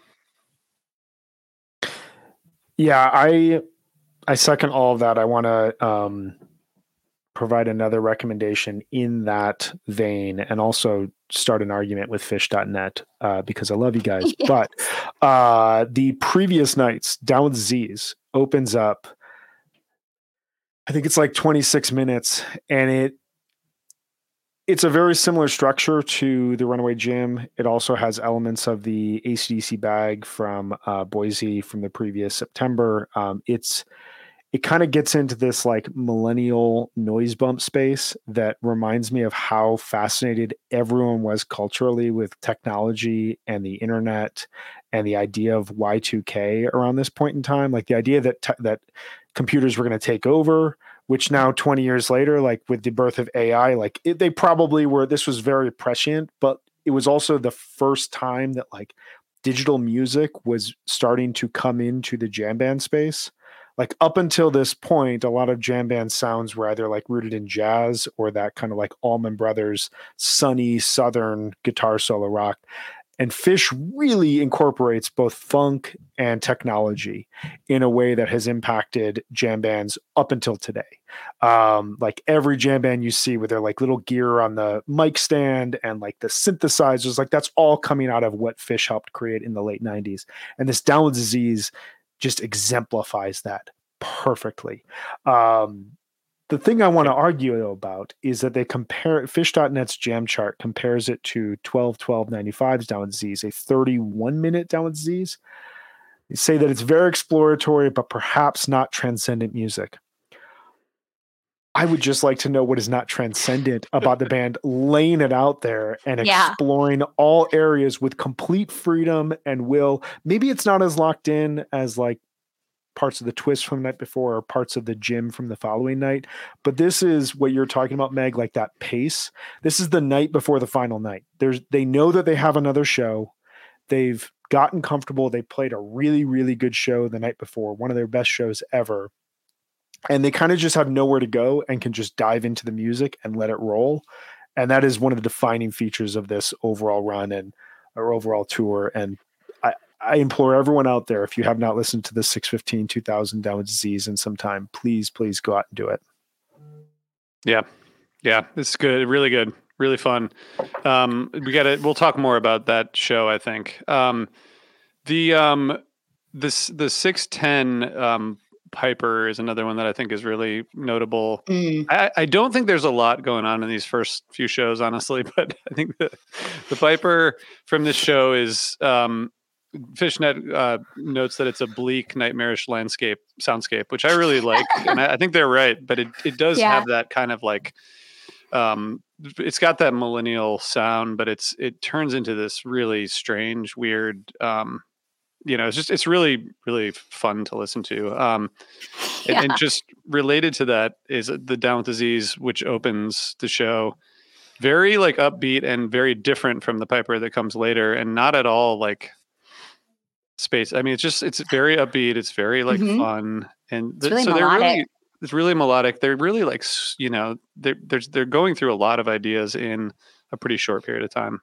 Yeah, I I second all of that. I want to um, provide another recommendation in that vein and also start an argument with Phish dot net uh, because I love you guys. Yes. But uh, the Previous Nights, Down with Z's, opens up, I think it's like twenty-six minutes, and it It's a very similar structure to the Runaway Jim. It also has elements of the A C D C bag from uh, Boise from the previous September. Um, it's it kind of gets into this like millennial noise bump space that reminds me of how fascinated everyone was culturally with technology and the internet and the idea of Y two K around this point in time. Like the idea that te- that computers were going to take over, which now twenty years later, like with the birth of A I, like it, they probably were, this was very prescient, but it was also the first time that like digital music was starting to come into the jam band space. Like up until this point, a lot of jam band sounds were either like rooted in jazz or that kind of like Allman Brothers, sunny Southern guitar solo rock. And Phish really incorporates both funk and technology in a way that has impacted jam bands up until today. Um, like every jam band you see with their like little gear on the mic stand and like the synthesizers, like that's all coming out of what Phish helped create in the late nineties. And this Down with Disease just exemplifies that perfectly. Um, The thing I want to argue though about is that they compare Phish dot net's jam chart compares it to twelve twelve ninety-five's Down with Disease, a thirty-one minute Down with Disease. They say that it's very exploratory, but perhaps not transcendent music. I would just like to know what is not transcendent about the band laying it out there and Yeah. exploring all areas with complete freedom and will. Maybe it's not as locked in as like parts of the Twist from the night before or parts of the Gym from the following night. But this is what you're talking about, Meg, like that pace. This is the night before the final night. There's, they know that they have another show. They've gotten comfortable. They played a really, really good show the night before, one of their best shows ever. And they kind of just have nowhere to go and can just dive into the music and let it roll. And that is one of the defining features of this overall run and or overall tour. And I, I implore everyone out there, if you have not listened to the six fifteen two thousand Down with Disease in some time, please, please go out and do it. Yeah. Yeah. It's good. Really good. Really fun. Um, we got to, we'll talk more about that show, I think. Um, the, um, this, the six ten, um, Piper is another one that I think is really notable. Mm. I, I don't think there's a lot going on in these first few shows, honestly, but I think the, the Piper from this show is, um, Fishnet uh, notes that it's a bleak, nightmarish landscape soundscape, which I really like, and I, I think they're right. But it it does Yeah. have that kind of like, um, it's got that millennial sound, but it's it turns into this really strange, weird. Um, you know, it's just it's really really fun to listen to. Um, and, Yeah. and just related to that is the Down with Disease, which opens the show. Very like upbeat and very different from the Piper that comes later, and not at all like space. I mean, it's just it's very upbeat. It's very like Mhm. fun, and It's really so they're melodic. really it's really melodic. They're really like s- you know they're they're they're going through a lot of ideas in a pretty short period of time.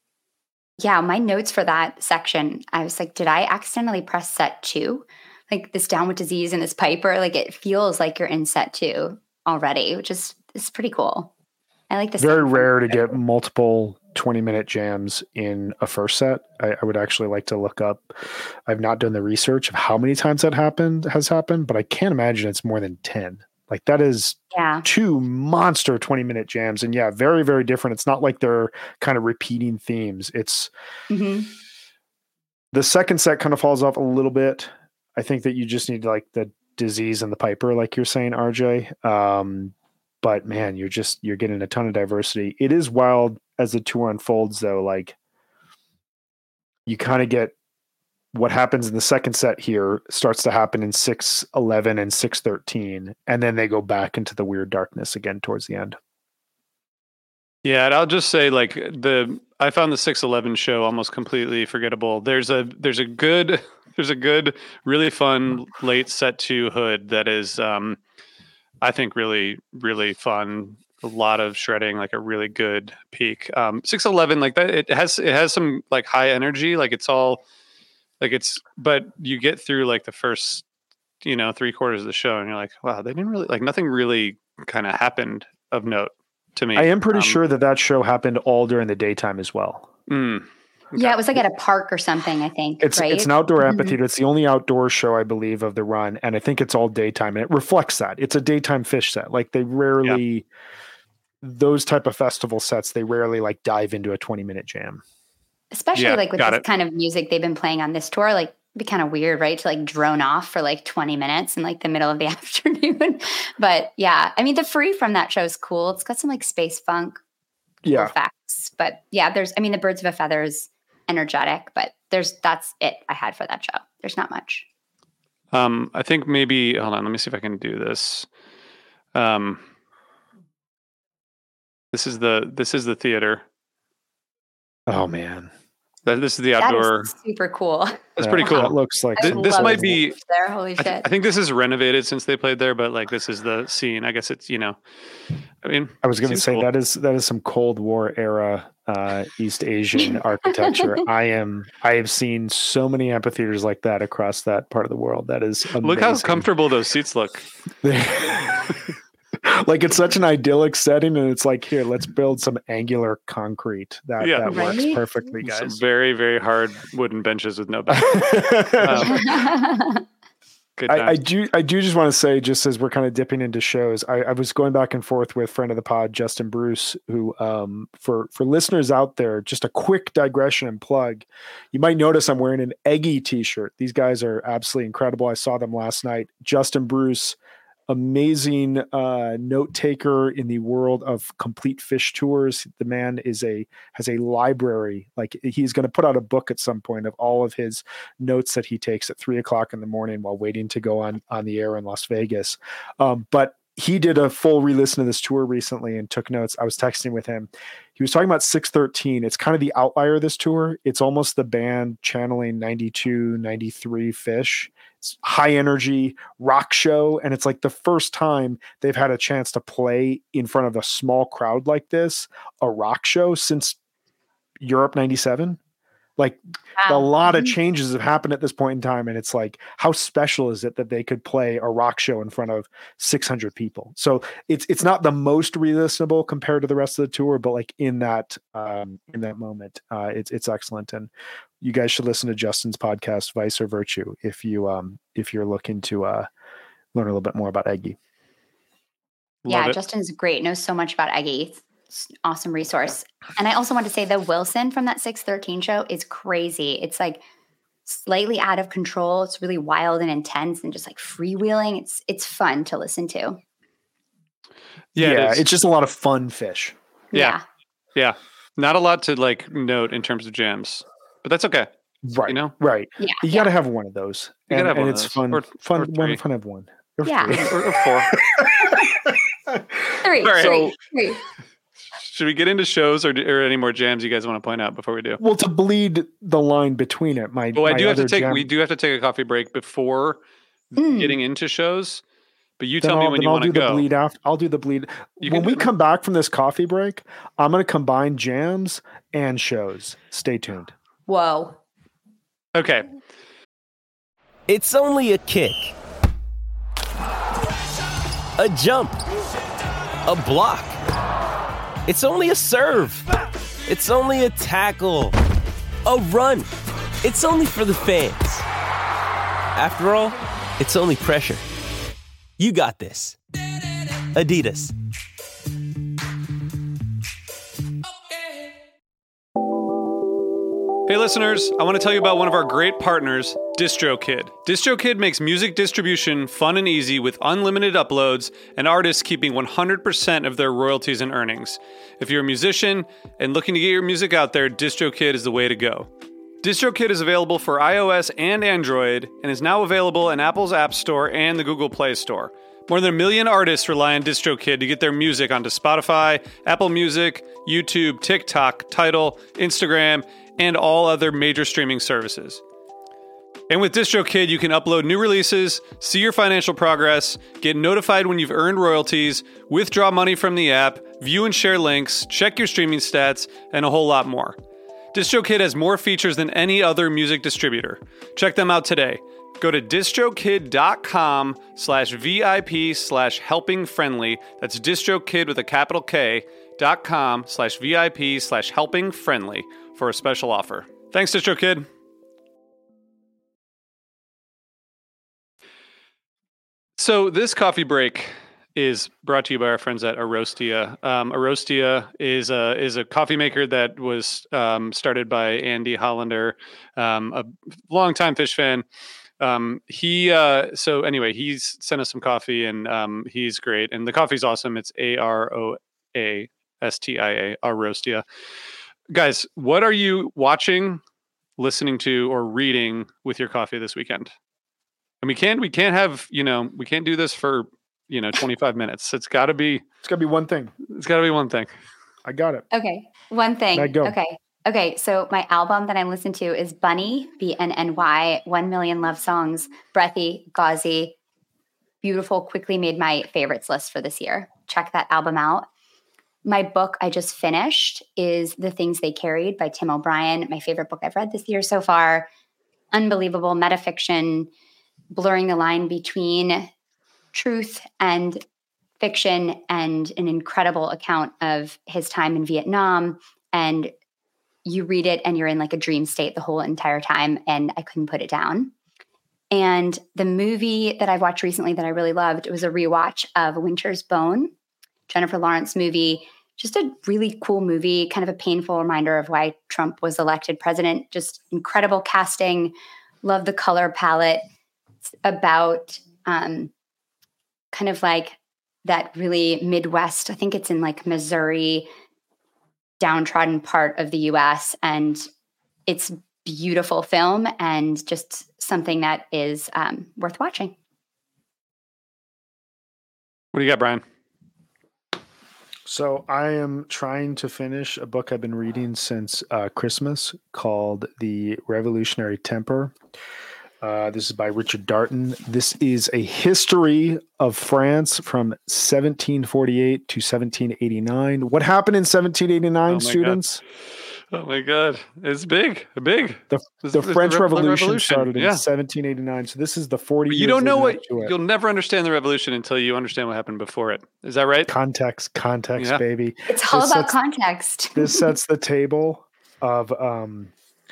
Yeah, my notes for that section, I was like, did I accidentally press set two? Like this Down with Disease and this Piper, like it feels like you're in set two already, which is is pretty cool. I like this. Very rare to get multiple twenty minute jams in a first set. I, I would actually like to look up. I've not done the research of how many times that happened has happened, but I can't imagine it's more than ten. Like that is Yeah. two monster twenty minute jams. And yeah, very, very different. It's not like they're kind of repeating themes. It's hmm the second set kind of falls off a little bit. I think that you just need like the Disease and the Piper, like you're saying, R J. Um, but man, you're just, you're getting a ton of diversity. It is wild as the tour unfolds though. Like you kind of get what happens in the second set here starts to happen in six eleven and six thirteen. And then they go back into the weird darkness again towards the end. Yeah, and I'll just say like the I found the six eleven show almost completely forgettable. There's a there's a good there's a good really fun late set two Hood that is um I think really really fun. A lot of shredding, like a really good peak. Um six eleven like that it has it has some like high energy, like it's all like it's but you get through like the first you know three quarters of the show and you're like, wow, they didn't really like nothing really kind of happened of note to me. I am pretty Um, sure that that show happened all during the daytime as well. Mm, Yeah, it was like at a park or something, I think. It's right? it's an outdoor Mhm. amphitheater. It's the only outdoor show I believe of the run, and I think it's all daytime, and it reflects that. It's a daytime Phish set. Like they rarely those type of festival sets, they rarely like dive into a twenty minute jam. Especially Yeah, like with got this it. kind of music they've been playing on this tour, like it'd be kind of weird, right? To like drone off for like twenty minutes in like the middle of the afternoon. But yeah, I mean, the free from that show is cool. It's got some like space funk Yeah. effects. But yeah, there's, I mean, the Birds of a Feather is energetic, but there's, that's it I had for that show. There's not much. Um, I think maybe hold on. Let me see if I can do this. Um, this is the this is the theater. Oh man, That, this is the That outdoor. is super cool. That's Yeah, pretty cool. That looks like I Th- this love might it. be. There, holy I, shit. th- I think this is renovated since they played there, but like this is the scene. I guess it's you know. I mean, I was going to seems say cool. that is that is some Cold War era uh, East Asian architecture. I am I have seen so many amphitheaters like that across that part of the world. That is amazing. Look how comfortable those seats look. Like it's such an idyllic setting, and it's like, here, let's build some angular concrete. That Yeah. that works Right? perfectly, Some guys. very very hard wooden benches with no back. Um, Good I, I times. do. I do just want to say, just as we're kind of dipping into shows, I, I was going back and forth with friend of the pod, Justin Bruce, who, um, for for listeners out there, just a quick digression and plug. You might notice I'm wearing an Eggy T-shirt. These guys are absolutely incredible. I saw them last night. Justin Bruce, amazing uh, note taker in the world of complete fish tours. The man is a has a library. Like he's going to put out a book at some point of all of his notes that he takes at three o'clock in the morning while waiting to go on on the air in Las Vegas. Um, but he did a full re-listen of this tour recently and took notes. I was texting with him. He was talking about six thirteen. It's kind of the outlier of this tour. It's almost the band channeling ninety-two, ninety-three Fish. It's high energy rock show. And it's like the first time they've had a chance to play in front of a small crowd like this, a rock show since Europe ninety-seven. Like Wow. a lot of Mhm. changes have happened at this point in time. And it's like, how special is it that they could play a rock show in front of six hundred people? So it's, it's not the most re-listenable compared to the rest of the tour, but like in that, um, in that moment, uh, it's, it's excellent. And you guys should listen to Justin's podcast, Vice or Virtue, if you, um, if you're looking to, uh, learn a little bit more about Eggy. Yeah, Love it. Justin's great. Knows so much about Eggy. It's an awesome resource. And I also want to say the Wilson from that six thirteen show is crazy. It's like slightly out of control. It's really wild and intense and just like freewheeling. It's it's fun to listen to. Yeah, it yeah is. it's just a lot of fun fish. Yeah. Yeah, not a lot to like note in terms of jams, but that's okay. Right. You know? Right. Yeah. You got to have one of those. You And, gotta have and one of it's those. fun, Or- fun, or one three. fun have one. Or Yeah. three. Or, or four. Three, All right. three, three. Should we get into shows or, or any more jams you guys want to point out before we do? Well, to bleed the line between it, my Well, I my do have to other take. jam- We do have to take a coffee break before Mm. getting into shows. But you then tell me I'll, when then you I'll want do to the go. bleed after. I'll do the bleed You when can we do it. come back from this coffee break. I'm going to combine jams and shows. Stay tuned. Whoa. Okay. It's only a kick, a jump, a block. It's only a serve. It's only a tackle, a run. It's only for the fans. After all, it's only pressure. You got this. Adidas. Hey listeners, I want to tell you about one of our great partners, DistroKid. DistroKid makes music distribution fun and easy with unlimited uploads and artists keeping one hundred percent of their royalties and earnings. If you're a musician and looking to get your music out there, DistroKid is the way to go. DistroKid is available for iOS and Android and is now available in Apple's App Store and the Google Play Store. More than a million artists rely on DistroKid to get their music onto Spotify, Apple Music, YouTube, TikTok, Tidal, Instagram, and all other major streaming services. And with DistroKid, you can upload new releases, see your financial progress, get notified when you've earned royalties, withdraw money from the app, view and share links, check your streaming stats, and a whole lot more. DistroKid has more features than any other music distributor. Check them out today. Go to distrokid.com slash VIP slash helping friendly. That's distrokid with a capital K dot com slash VIP slash helping friendly for a special offer. Thanks, DistroKid. So this coffee break is brought to you by our friends at Arostia. Um, Arostia is a is a coffee maker that was um, started by Andy Hollander, um, a longtime fish fan. Um, he uh, so anyway, he's sent us some coffee, and um, he's great, and the coffee's awesome. It's A R O A S T I A, Arostia. Guys, what are you watching, listening to, or reading with your coffee this weekend? And we can't we can't have you know we can't do this for you know twenty-five minutes. It's got to be It's got to be one thing. it's got to be one thing. I got it. Okay. One thing. Now go. Okay. Okay, so my album that I listen to is Bunny, B N N Y, One Million Love Songs, Breathy, Gauzy, beautiful, quickly made my favorites list for this year. Check that album out. My book I just finished is The Things They Carried by Tim O'Brien, my favorite book I've read this year so far. Unbelievable metafiction, blurring the line between truth and fiction, and an incredible account of his time in Vietnam. And you read it and you're in like a dream state the whole entire time, and I couldn't put it down. And the movie that I've watched recently that I really loved, it was a rewatch of Winter's Bone, Jennifer Lawrence movie. Just a really cool movie, kind of a painful reminder of why Trump was elected president. Just incredible casting. Love the color palette. It's about um, kind of like that really Midwest, I think it's in like Missouri, downtrodden part of the U S, and it's beautiful film and just something that is um, worth watching. What do you got, Brian? So I am trying to finish a book I've been reading since uh, Christmas called The Revolutionary Temper. Uh, this is by Richard Darton. This is a history of France from seventeen forty-eight to seventeen eighty-nine. What happened in seventeen eighty-nine, oh students? God. Oh my God. It's big, big. The, It's, the it's French the Re- Revolution, Revolution started in yeah. seventeen eighty-nine. So this is the forty But years you don't know leading what, up to it. you'll never understand the revolution until you understand what happened before it. Is that right? Context, context, Yeah. baby. It's all This about sets- context. This sets the table of um,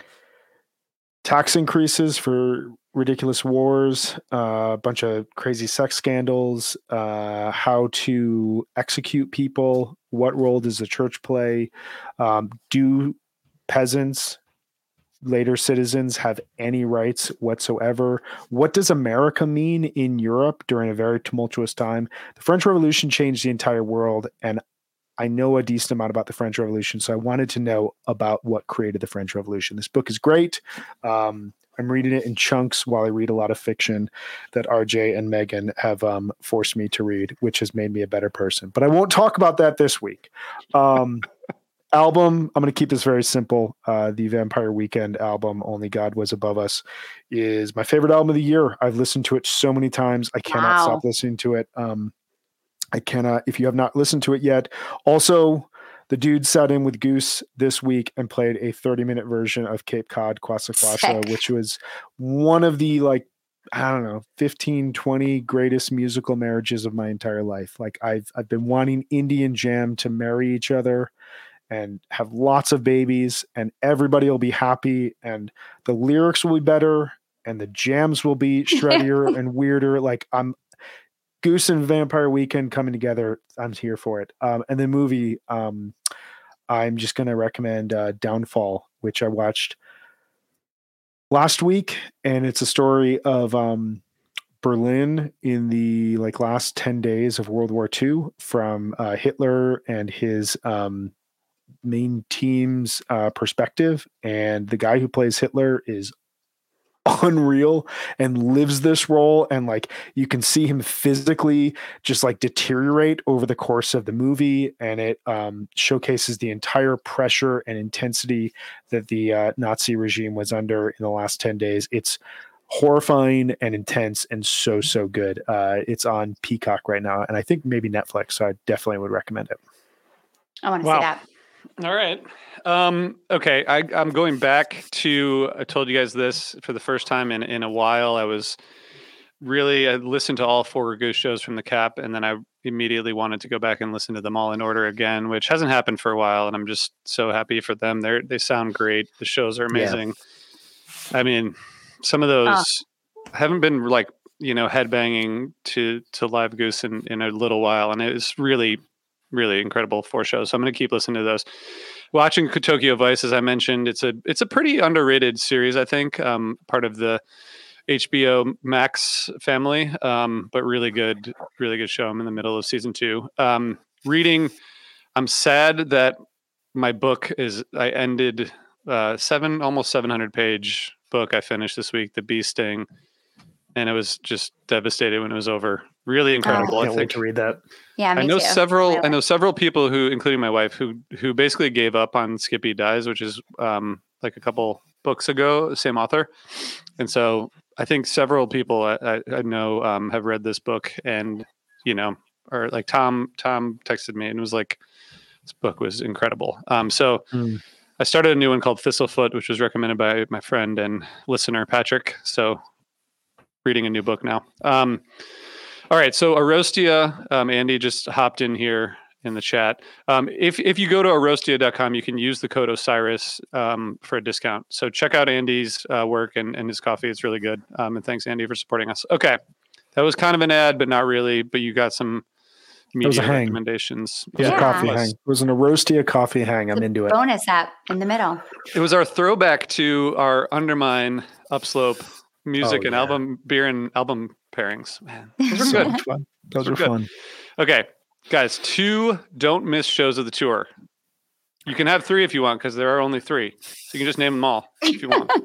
tax increases for ridiculous wars, uh, a bunch of crazy sex scandals, uh, how to execute people, what role does the church play, um, do peasants, later citizens, have any rights whatsoever? What does America mean in Europe during a very tumultuous time? The French Revolution changed the entire world, and I know a decent amount about the French Revolution, so I wanted to know about what created the French Revolution. This book is great. Um, I'm reading it in chunks while I read a lot of fiction that R J and Megan have um, forced me to read, which has made me a better person. But I won't talk about that this week. Um, album, I'm going to keep this very simple. Uh, the Vampire Weekend album, Only God Was Above Us, is my favorite album of the year. I've listened to it so many times. I cannot Wow. stop listening to it. Um, I cannot, if you have not listened to it yet. Also, the dude sat in with Goose this week and played a thirty minute version of Cape Cod Kwasa Kwasa, Sick. which was one of the, like, I don't know, fifteen, twenty greatest musical marriages of my entire life. Like I've, I've been wanting Indian Jam to marry each other and have lots of babies, and everybody will be happy, and the lyrics will be better, and the jams will be shreddier and weirder. Like I'm, Goose and Vampire Weekend coming together. I'm here for it. Um, and the movie, um, I'm just going to recommend uh, Downfall, which I watched last week. And it's a story of um, Berlin in the like last ten days of World War Two from uh, Hitler and his um, main team's uh, perspective. And the guy who plays Hitler is unreal and lives this role, and like you can see him physically just like deteriorate over the course of the movie, and it um showcases the entire pressure and intensity that the uh, Nazi regime was under in the last ten days. It's horrifying and intense and so so good. Uh it's on Peacock right now, and I think maybe Netflix, so I definitely would recommend it. I want to Wow. see that. All right. Um, okay. I, I'm going back to, I told you guys this for the first time in, in a while. I was really, I listened to all four Goose shows from the Cap, and then I immediately wanted to go back and listen to them all in order again, which hasn't happened for a while. And I'm just so happy for them. They're, they sound great. The shows are amazing. Yeah. I mean, some of those oh. haven't been like, you know, headbanging to, to Live Goose in, in a little while. And it was really, really incredible four shows. So I'm going to keep listening to those. Watching Tokyo Vice, as I mentioned, it's a it's a pretty underrated series, I think. Um, part of the H B O Max family, um, but really good, really good show. I'm in the middle of season two. Um, reading, I'm sad that my book is. I ended uh, seven, almost seven hundred page book I finished this week, The Bee Sting. and it was just devastated when it was over. Really incredible. I I can't think wait to read that. Yeah, me I know too. several. Really. I know several people who, including my wife, who who basically gave up on Skippy Dies, which is um, like a couple books ago, same author, and so I think several people I, I, I know um, have read this book, and you know, or like Tom. Tom texted me and was like, "This book was incredible." Um, so Mm. I started a new one called Thistlefoot, which was recommended by my friend and listener Patrick. So reading a new book now. Um, all right, so Arostia, um, Andy just hopped in here in the chat. Um, if if you go to arostia dot com, you can use the code Osiris um, for a discount. So check out Andy's uh, work and, and his coffee. It's really good. Um, and thanks, Andy, for supporting us. Okay, that was kind of an ad, but not really. But you got some media was a hang. recommendations. It was Yeah. a coffee It was. hang. It was an Arostia coffee hang. I'm The into it. bonus app in the middle. It was our throwback to our Undermine Upslope music Oh, and yeah. album beer and album pairings. Man, those are So good. much fun. Those Those are are good. fun. Okay, guys, two don't miss shows of the tour. You can have three if you want, because there are only three. So you can just name them all if you want.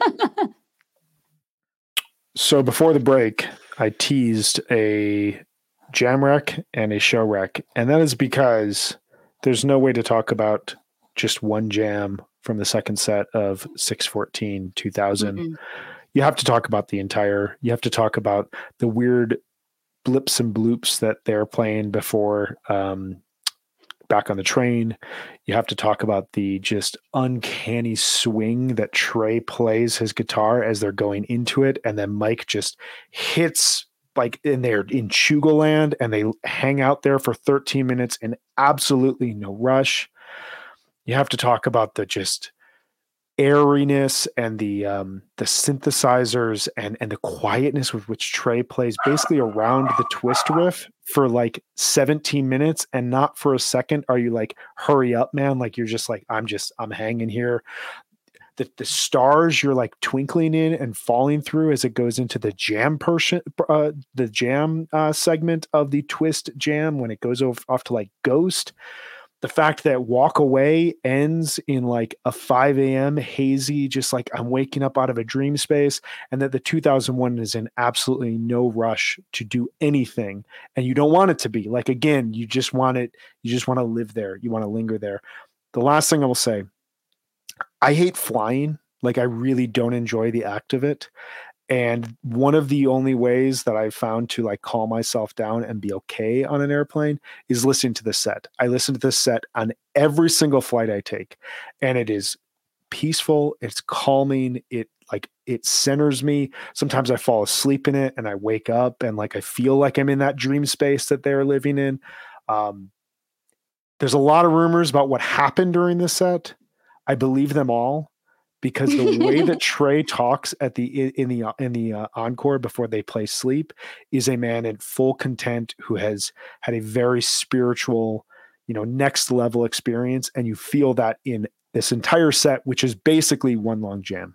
So before the break, I teased a jam rec and a show rec. And that is because there's no way to talk about just one jam from the second set of six fourteen two thousand. Mm-mm. You have to talk about the entire, you have to talk about the weird blips and bloops that they're playing before um, Back on the Train. You have to talk about the just uncanny swing that Trey plays his guitar as they're going into it. And then Mike just hits like in there in Sugarland, and they hang out there for thirteen minutes in absolutely no rush. You have to talk about the just airiness and the um, the synthesizers and and the quietness with which Trey plays basically around the twist riff for like seventeen minutes, and not for a second are you like, hurry up, man. Like you're just like, I'm just I'm hanging here. The, the stars you're like twinkling in and falling through as it goes into the jam person uh, the jam uh, segment of the twist jam when it goes off, off to like Ghost. The fact that Walk Away ends in like a five a.m. hazy, just like I'm waking up out of a dream space, and that the two thousand one is in absolutely no rush to do anything. And you don't want it to be. Like, again, you just want it, you just want to live there. You want to linger there. The last thing I will say, I hate flying. Like, I really don't enjoy the act of it. And one of the only ways that I've found to like calm myself down and be okay on an airplane is listening to the set. I listen to this set on every single flight I take, and it is peaceful. It's calming. It like, it centers me. Sometimes I fall asleep in it and I wake up and like, I feel like I'm in that dream space that they're living in. Um, there's a lot of rumors about what happened during this set. I believe them all, because the way that Trey talks at the in the in the uh, encore before they play Sleep is a man in full content who has had a very spiritual, you know, next level experience, and you feel that in this entire set, which is basically one long jam.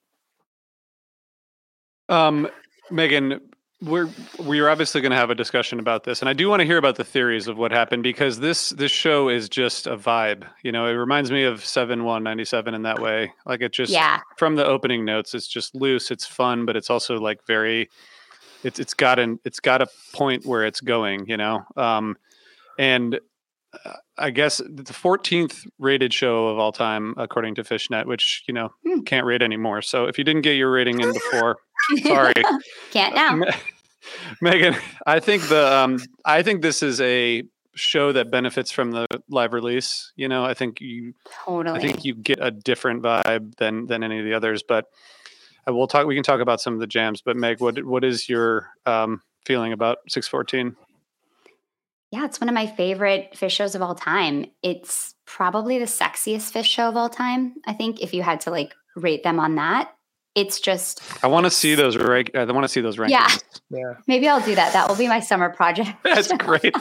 Um, Megan, we're we're obviously going to have a discussion about this, and I do want to hear about the theories of what happened, because this this show is just a vibe. You know, it reminds me of seven one ninety-seven in that way. Like, it just Yeah. from the opening notes, it's just loose, it's fun, but it's also like very, it's it's got an it's got a point where it's going. You know, um, and uh, I guess the fourteenth rated show of all time, according to Fishnet, which, you know, Hmm. can't rate anymore. So if you didn't get your rating in before, sorry. Can't now. Me- Megan, I think the um, I think this is a show that benefits from the live release. You know, I think you Totally. I think you get a different vibe than than any of the others. But I will talk. We can talk about some of the jams. But Meg, what what is your um, feeling about six fourteen? Yeah, it's one of my favorite Fish shows of all time. It's probably the sexiest Fish show of all time. I think if you had to like rate them on that, it's just. I want to see those. Reg- I want to see those rankings. Yeah. Yeah. Maybe I'll do that. That will be my summer project. That's great.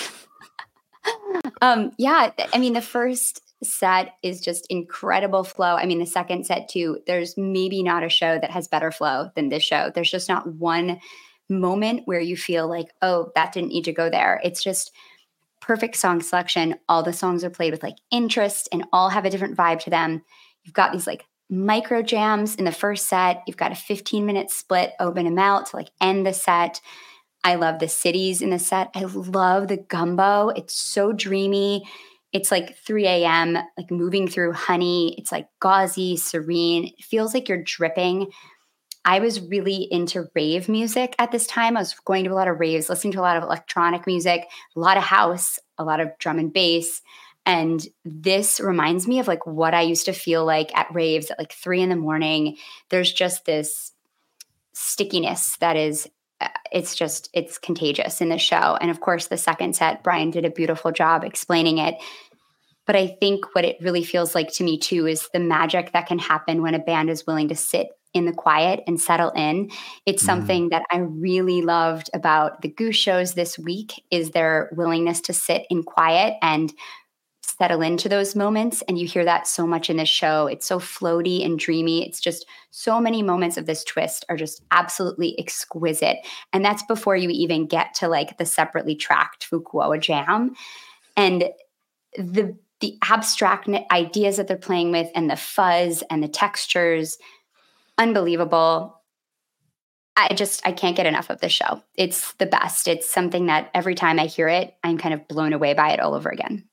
um, yeah, th- I mean, the first set is just incredible flow. I mean, the second set too. There's maybe not a show that has better flow than this show. There's just not one moment where you feel like, oh, that didn't need to go there. It's just perfect song selection. All the songs are played with like interest and all have a different vibe to them. You've got these like micro jams in the first set. You've got a fifteen minute split, open them out to like end the set. I love the cities in the set. I love the gumbo. It's so dreamy. It's like three a.m., like moving through honey. It's like gauzy, serene. It feels like you're dripping. I was really into rave music at this time. I was going to a lot of raves, listening to a lot of electronic music, a lot of house, a lot of drum and bass. And this reminds me of like what I used to feel like at raves at like three in the morning. There's just this stickiness that is, uh, it's just, it's contagious in the show. And of course, the second set, Brian did a beautiful job explaining it. But I think what it really feels like to me too is the magic that can happen when a band is willing to sit in the quiet and settle in. It's something mm. that I really loved about the Goose shows this week is their willingness to sit in quiet and settle into those moments. And you hear that so much in this show. It's so floaty and dreamy. It's just so many moments of this twist are just absolutely exquisite. And that's before you even get to like the separately tracked Fukuoka jam. And the the abstract ideas that they're playing with and the fuzz and the textures, unbelievable. I just, I can't get enough of this show. It's the best. It's something that every time I hear it, I'm kind of blown away by it all over again.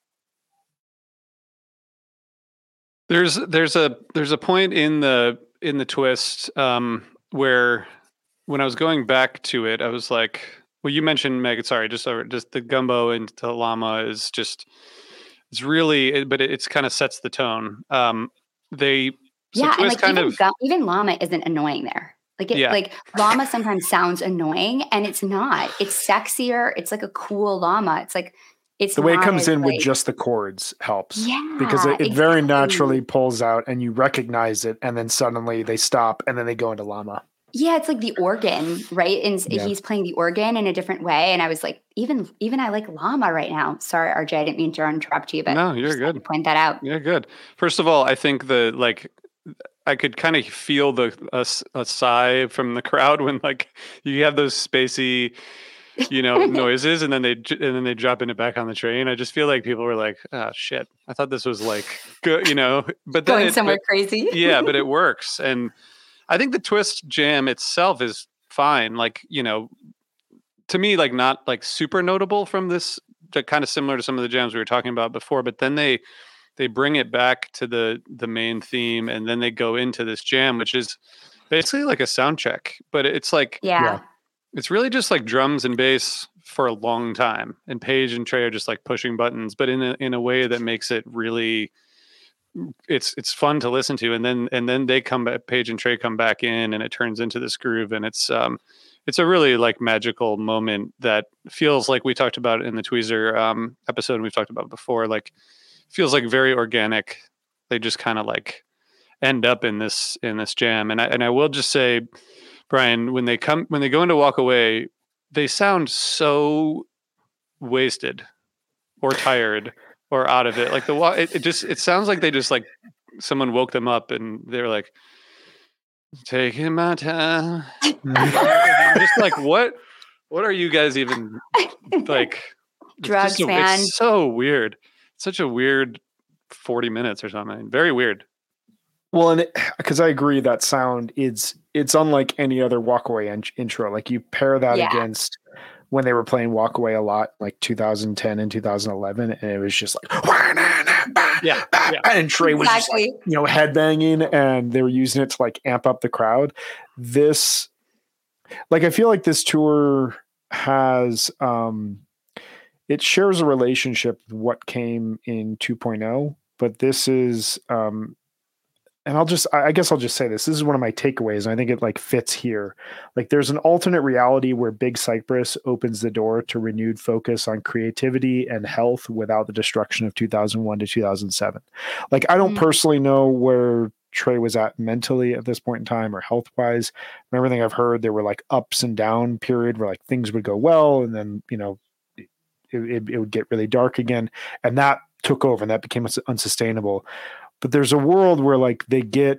There's, there's a, there's a point in the, in the twist um, where when I was going back to it, I was like, well, you mentioned Meg, sorry, just, just the gumbo into llama is just, it's really, but it it's kind of sets the tone. Um, they, so yeah, and like kind even, of, gum, even llama isn't annoying there. Like it, yeah. like llama sometimes sounds annoying, and it's not. It's sexier. It's like a cool llama. It's like it's the way it comes in like, with just the chords helps. Yeah, because it, it exactly. very naturally pulls out, and you recognize it, and then suddenly they stop, and then they go into llama. Yeah, it's like the organ, right? And yeah. he's playing the organ in a different way. And I was like, even even I like llama right now. Sorry, R J, I didn't mean to interrupt you, but no, you're just good. Point that out. You're good. First of all, I think the like I could kind of feel the a, a sigh from the crowd when like you have those spacey, you know, noises, and then they and then they drop it back on the train. I just feel like people were like, "Oh shit, I thought this was like good," you know, but then going it, somewhere but, crazy. Yeah, but it works, and I think the twist jam itself is fine. Like, you know, to me, like not like super notable from this, kind of similar to some of the jams we were talking about before, but then they, they bring it back to the, the main theme. And then they go into this jam, which is basically like a sound check, but it's like, yeah, yeah. it's really just like drums and bass for a long time. And Paige and Trey are just like pushing buttons, but in a, in a way that makes it really, it's it's fun to listen to, and then and then they come back, Paige and Trey come back in, and it turns into this groove, and it's um it's a really like magical moment that feels like we talked about in the Tweezer um episode, and we've talked about before, like feels like very organic. They just kind of like end up in this in this jam, and I and I will just say, Brian, when they come when they go into Walk Away, they sound so wasted or tired. Or out of it, like the it, it just it sounds like they just like someone woke them up and they're like taking my time. Just like what what are you guys even like? Drugs, it's, man. It's so weird. It's such a weird forty minutes or something. Very weird. Well, and because I agree that sound is it's unlike any other Walkaway in- intro. Like you pair that yeah. against when they were playing Walkaway a lot, like two thousand ten and two thousand eleven, and it was just like, yeah, yeah. and Trey was exactly. just like, you know, headbanging, and they were using it to like amp up the crowd. This, like, I feel like this tour has, um, it shares a relationship with what came in two point oh, but this is, um, and I'll just, I guess I'll just say this. This is one of my takeaways. And I think it like fits here. Like there's an alternate reality where Big Cypress opens the door to renewed focus on creativity and health without the destruction of two thousand one to two thousand seven. Like, I don't mm-hmm. personally know where Trey was at mentally at this point in time or health wise. From everything I've heard, there were like ups and down period where like things would go well. And then, you know, it, it, it would get really dark again. And that took over and that became unsustainable. But there's a world where like they get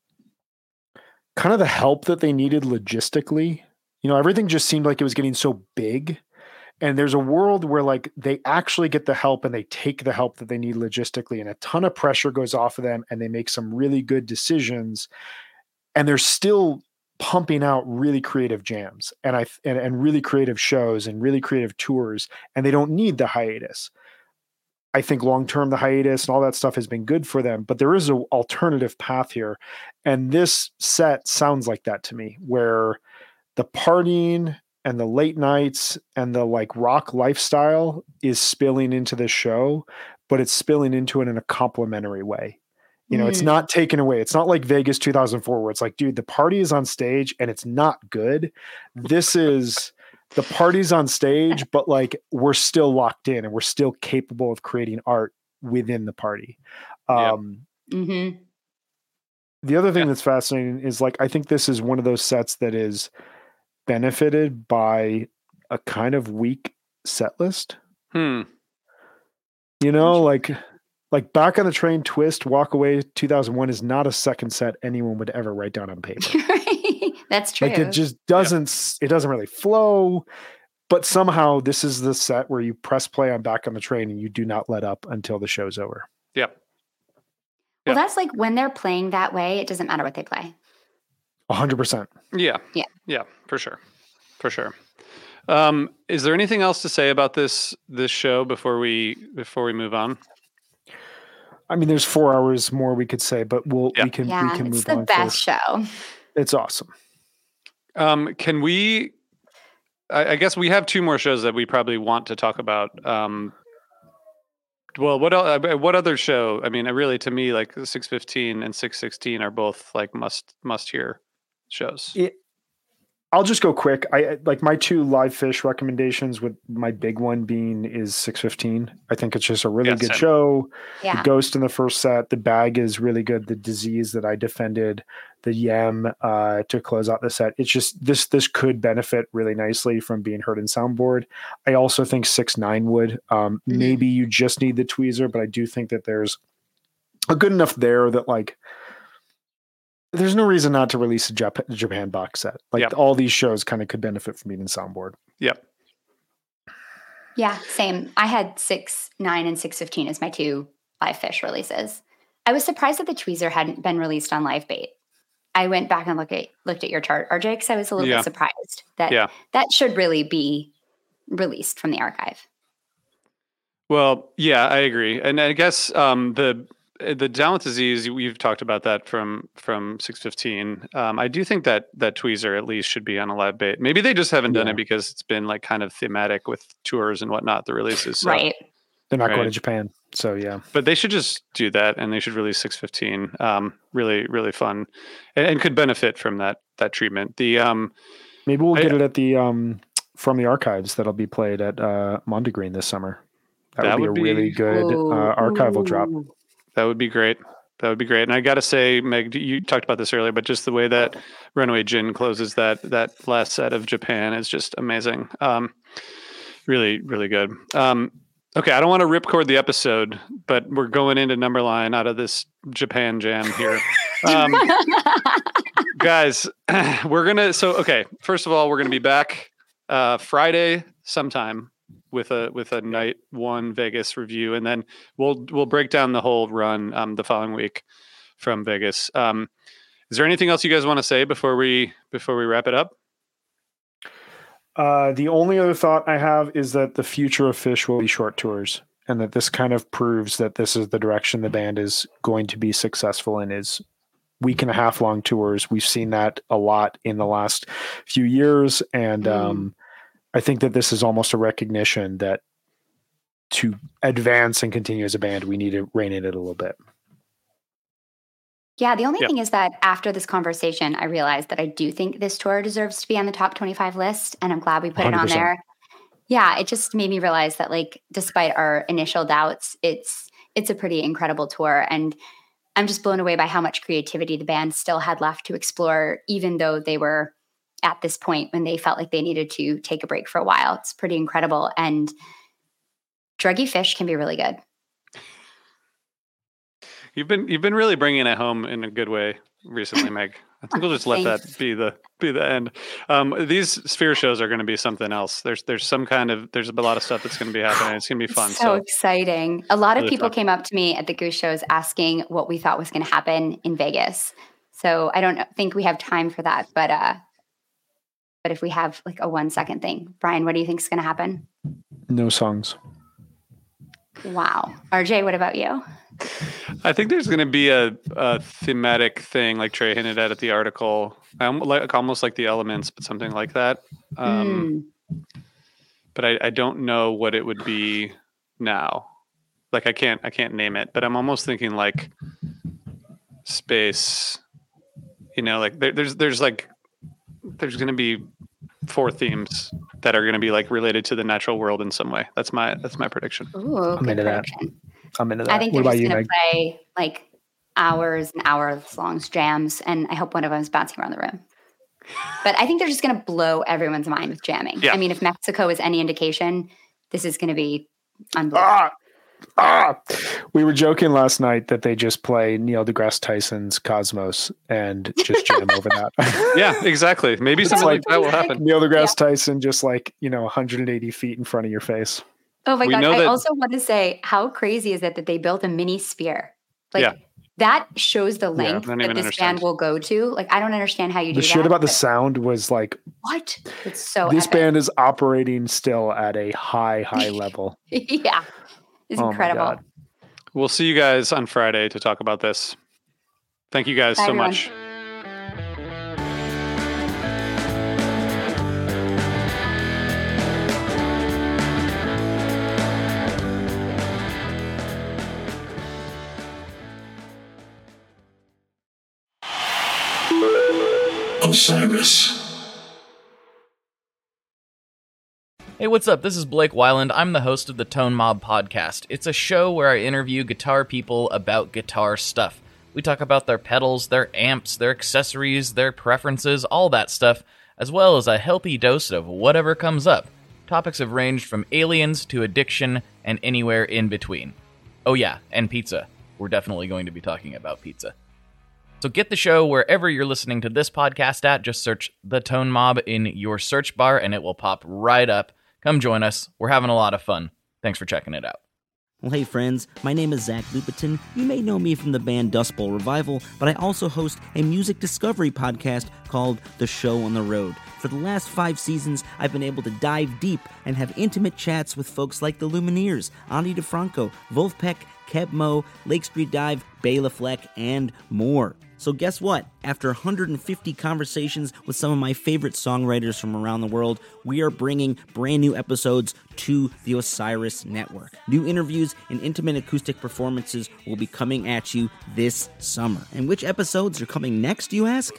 kind of the help that they needed logistically. You know, everything just seemed like it was getting so big And there's a world where like they actually get the help and they take the help that they need logistically, and a ton of pressure goes off of them and they make some really good decisions, and they're still pumping out really creative jams and I and, and really creative shows and really creative tours, and they don't need the hiatus. I think long-term, the hiatus and all that stuff has been good for them, but there is an alternative path here. And this set sounds like that to me, where the partying and the late nights and the like rock lifestyle is spilling into the show, but it's spilling into it in a complimentary way. You know, mm. it's not taken away. It's not like Vegas two thousand four where it's like, dude, the party is on stage and it's not good. This is the party's on stage, but like we're still locked in and we're still capable of creating art within the party. Um, yep. mm-hmm. The other thing yeah. that's fascinating is like, I think this is one of those sets that is benefited by a kind of weak set list. Hmm. You know, like, like Back on the Train, Twist, Walk Away two thousand one is not a second set anyone would ever write down on paper. That's true. Like it just doesn't, yep. it doesn't really flow, but somehow this is the set where you press play on Back on the Train and you do not let up until the show's over. Yep. Well, that's like when they're playing that way, it doesn't matter what they play. A hundred percent. Yeah. Yeah. Yeah, for sure. For sure. Um, is there anything else to say about this, this show before we, before we move on? I mean, there's four hours more we could say, but we'll, yeah. we can, yeah, we can move it's the on. best first. show. It's awesome. Um, can we, I, I guess we have two more shows that we probably want to talk about. Um, well, what else, what other show? I mean, really, to me, like six fifteen and six sixteen are both like must, must hear shows. It, I'll just go quick. I like my two live fish recommendations, with my big one being is six fifteen. I think it's just a really yeah, good same. show. Yeah. The Ghost in the first set, the bag is really good. The Disease that I defended, the Yem uh, to close out the set. It's just this this could benefit really nicely from being heard in soundboard. I also think six nine would. Um, mm-hmm. Maybe you just need the tweezer, but I do think that there's a good enough there that like. There's no reason not to release a Jap- Japan box set. Like yep. all these shows kind of could benefit from being in soundboard. Yep. Yeah, same. I had six, nine, and six fifteen as my two live fish releases. I was surprised that the tweezer hadn't been released on Live Bait. I went back and looked at looked at your chart, R J, because I was a little yeah. bit surprised that yeah. that should really be released from the archive. Well, yeah, I agree, and I guess um, the. The Down with Disease, we've talked about that from from six fifteen. Um, I do think that that tweezer at least should be on a Live Bait. Maybe they just haven't done yeah. it because it's been like kind of thematic with tours and whatnot, the releases. So, right. They're not right. going to Japan. So, yeah. But they should just do that, and they should release six fifteen. Um, really, really fun, and, and could benefit from that that treatment. The um, Maybe we'll I, get it at the um, from the archives that'll be played at uh, Mondegreen this summer. That, that would be would a really be, good uh, archival ooh. drop. That would be great. That would be great. And I got to say, Meg, you talked about this earlier, but just the way that Runaway Gin closes that that last set of Japan is just amazing. Um, really, really good. Um, okay, I don't want to ripcord the episode, but we're going into Numberline out of this Japan jam here. Um, guys, we're going to, so, okay, first of all, we're going to be back uh, Friday sometime. with a with a night one Vegas review, and then we'll we'll break down the whole run um, the following week from Vegas. Um, is there anything else you guys want to say before we before we wrap it up? Uh, the only other thought I have is that the future of Fish will be short tours, and that this kind of proves that this is the direction the band is going to be successful in, is week and a half long tours. We've seen that a lot in the last few years, and mm. um, I think that this is almost a recognition that to advance and continue as a band, we need to rein in it a little bit. Yeah, the only yeah. thing is that after this conversation, I realized that I do think this tour deserves to be on the top twenty-five list, and I'm glad we put one hundred percent. It on there. Yeah, it just made me realize that, like, despite our initial doubts, it's it's a pretty incredible tour, and I'm just blown away by how much creativity the band still had left to explore, even though they were at this point when they felt like they needed to take a break for a while. It's pretty incredible. And Druggy Fish can be really good. You've been, you've been really bringing it home in a good way recently, Meg. I think we'll just let that be the be the end. Um, these Sphere shows are going to be something else. There's there's some kind of there's a lot of stuff that's going to be happening. It's going to be fun. So, so exciting! A lot of really people fun. came up to me at the Goose shows asking what we thought was going to happen in Vegas. So I don't think we have time for that, but uh, but if we have like a one second thing, Brian, what do you think is going to happen? No songs. Wow, R J, what about you? I think there's going to be a, a thematic thing, like Trey hinted at at the article, um, like almost like the Elements, but something like that. Um, mm. But I, I don't know what it would be now. Like I can't I can't name it, but I'm almost thinking like space. You know, like there, there's there's like there's going to be four themes that are going to be like related to the natural world in some way. That's my that's my prediction. Ooh, I'm good into prediction. that. I'm into that. I think what they're about just you, going Meg? to play like hours and hours long jams, and I hope one of them is bouncing around the room. But I think they're just going to blow everyone's mind with jamming. Yeah. I mean, if Mexico is any indication, this is going to be unbelievable. Ah, ah. We were joking last night that they just play Neil deGrasse Tyson's Cosmos and just jam over that. Yeah, exactly. Maybe something like, like that will happen. Neil deGrasse yeah. Tyson just like, you know, one hundred eighty feet in front of your face. Oh my we God. know I that, also want to say, how crazy is it that they built a mini sphere? Like yeah. that shows the length yeah, that this understand. band will go to. Like, I don't understand how you the do that. The shit about the sound was like, what? It's so This epic. band is operating still at a high, high level. Yeah. It's oh incredible. We'll see you guys on Friday to talk about this. Thank you guys Bye, so everyone. much. Osiris. Hey, what's up? This is Blake Weiland. I'm the host of the Tone Mob Podcast. It's a show where I interview guitar people about guitar stuff. We talk about their pedals, their amps, their accessories, their preferences, all that stuff, as well as a healthy dose of whatever comes up. Topics have ranged from aliens to addiction and anywhere in between. Oh yeah, and pizza. We're definitely going to be talking about pizza. So get the show wherever you're listening to this podcast at. Just search The Tone Mob in your search bar and it will pop right up. Come join us. We're having a lot of fun. Thanks for checking it out. Well, hey friends, my name is Zach Lupetin. You may know me from the band Dust Bowl Revival, but I also host a music discovery podcast called The Show on the Road. For the last five seasons, I've been able to dive deep and have intimate chats with folks like the Lumineers, Ani DeFranco, Wolfpack, Keb Mo, Lake Street Dive, Bela Fleck, and more. So guess what? After one hundred fifty conversations with some of my favorite songwriters from around the world, we are bringing brand new episodes to the Osiris Network. New interviews and intimate acoustic performances will be coming at you this summer. And which episodes are coming next, you ask?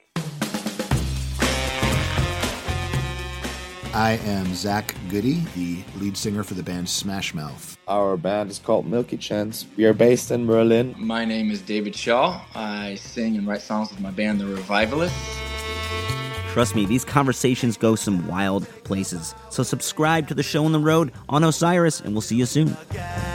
I am Zach Goody, the lead singer for the band Smash Mouth. Our band is called Milky Chance. We are based in Berlin. My name is David Shaw. I sing and write songs with my band, The Revivalists. Trust me, these conversations go some wild places. So subscribe to The Show on the Road on Osiris, and we'll see you soon.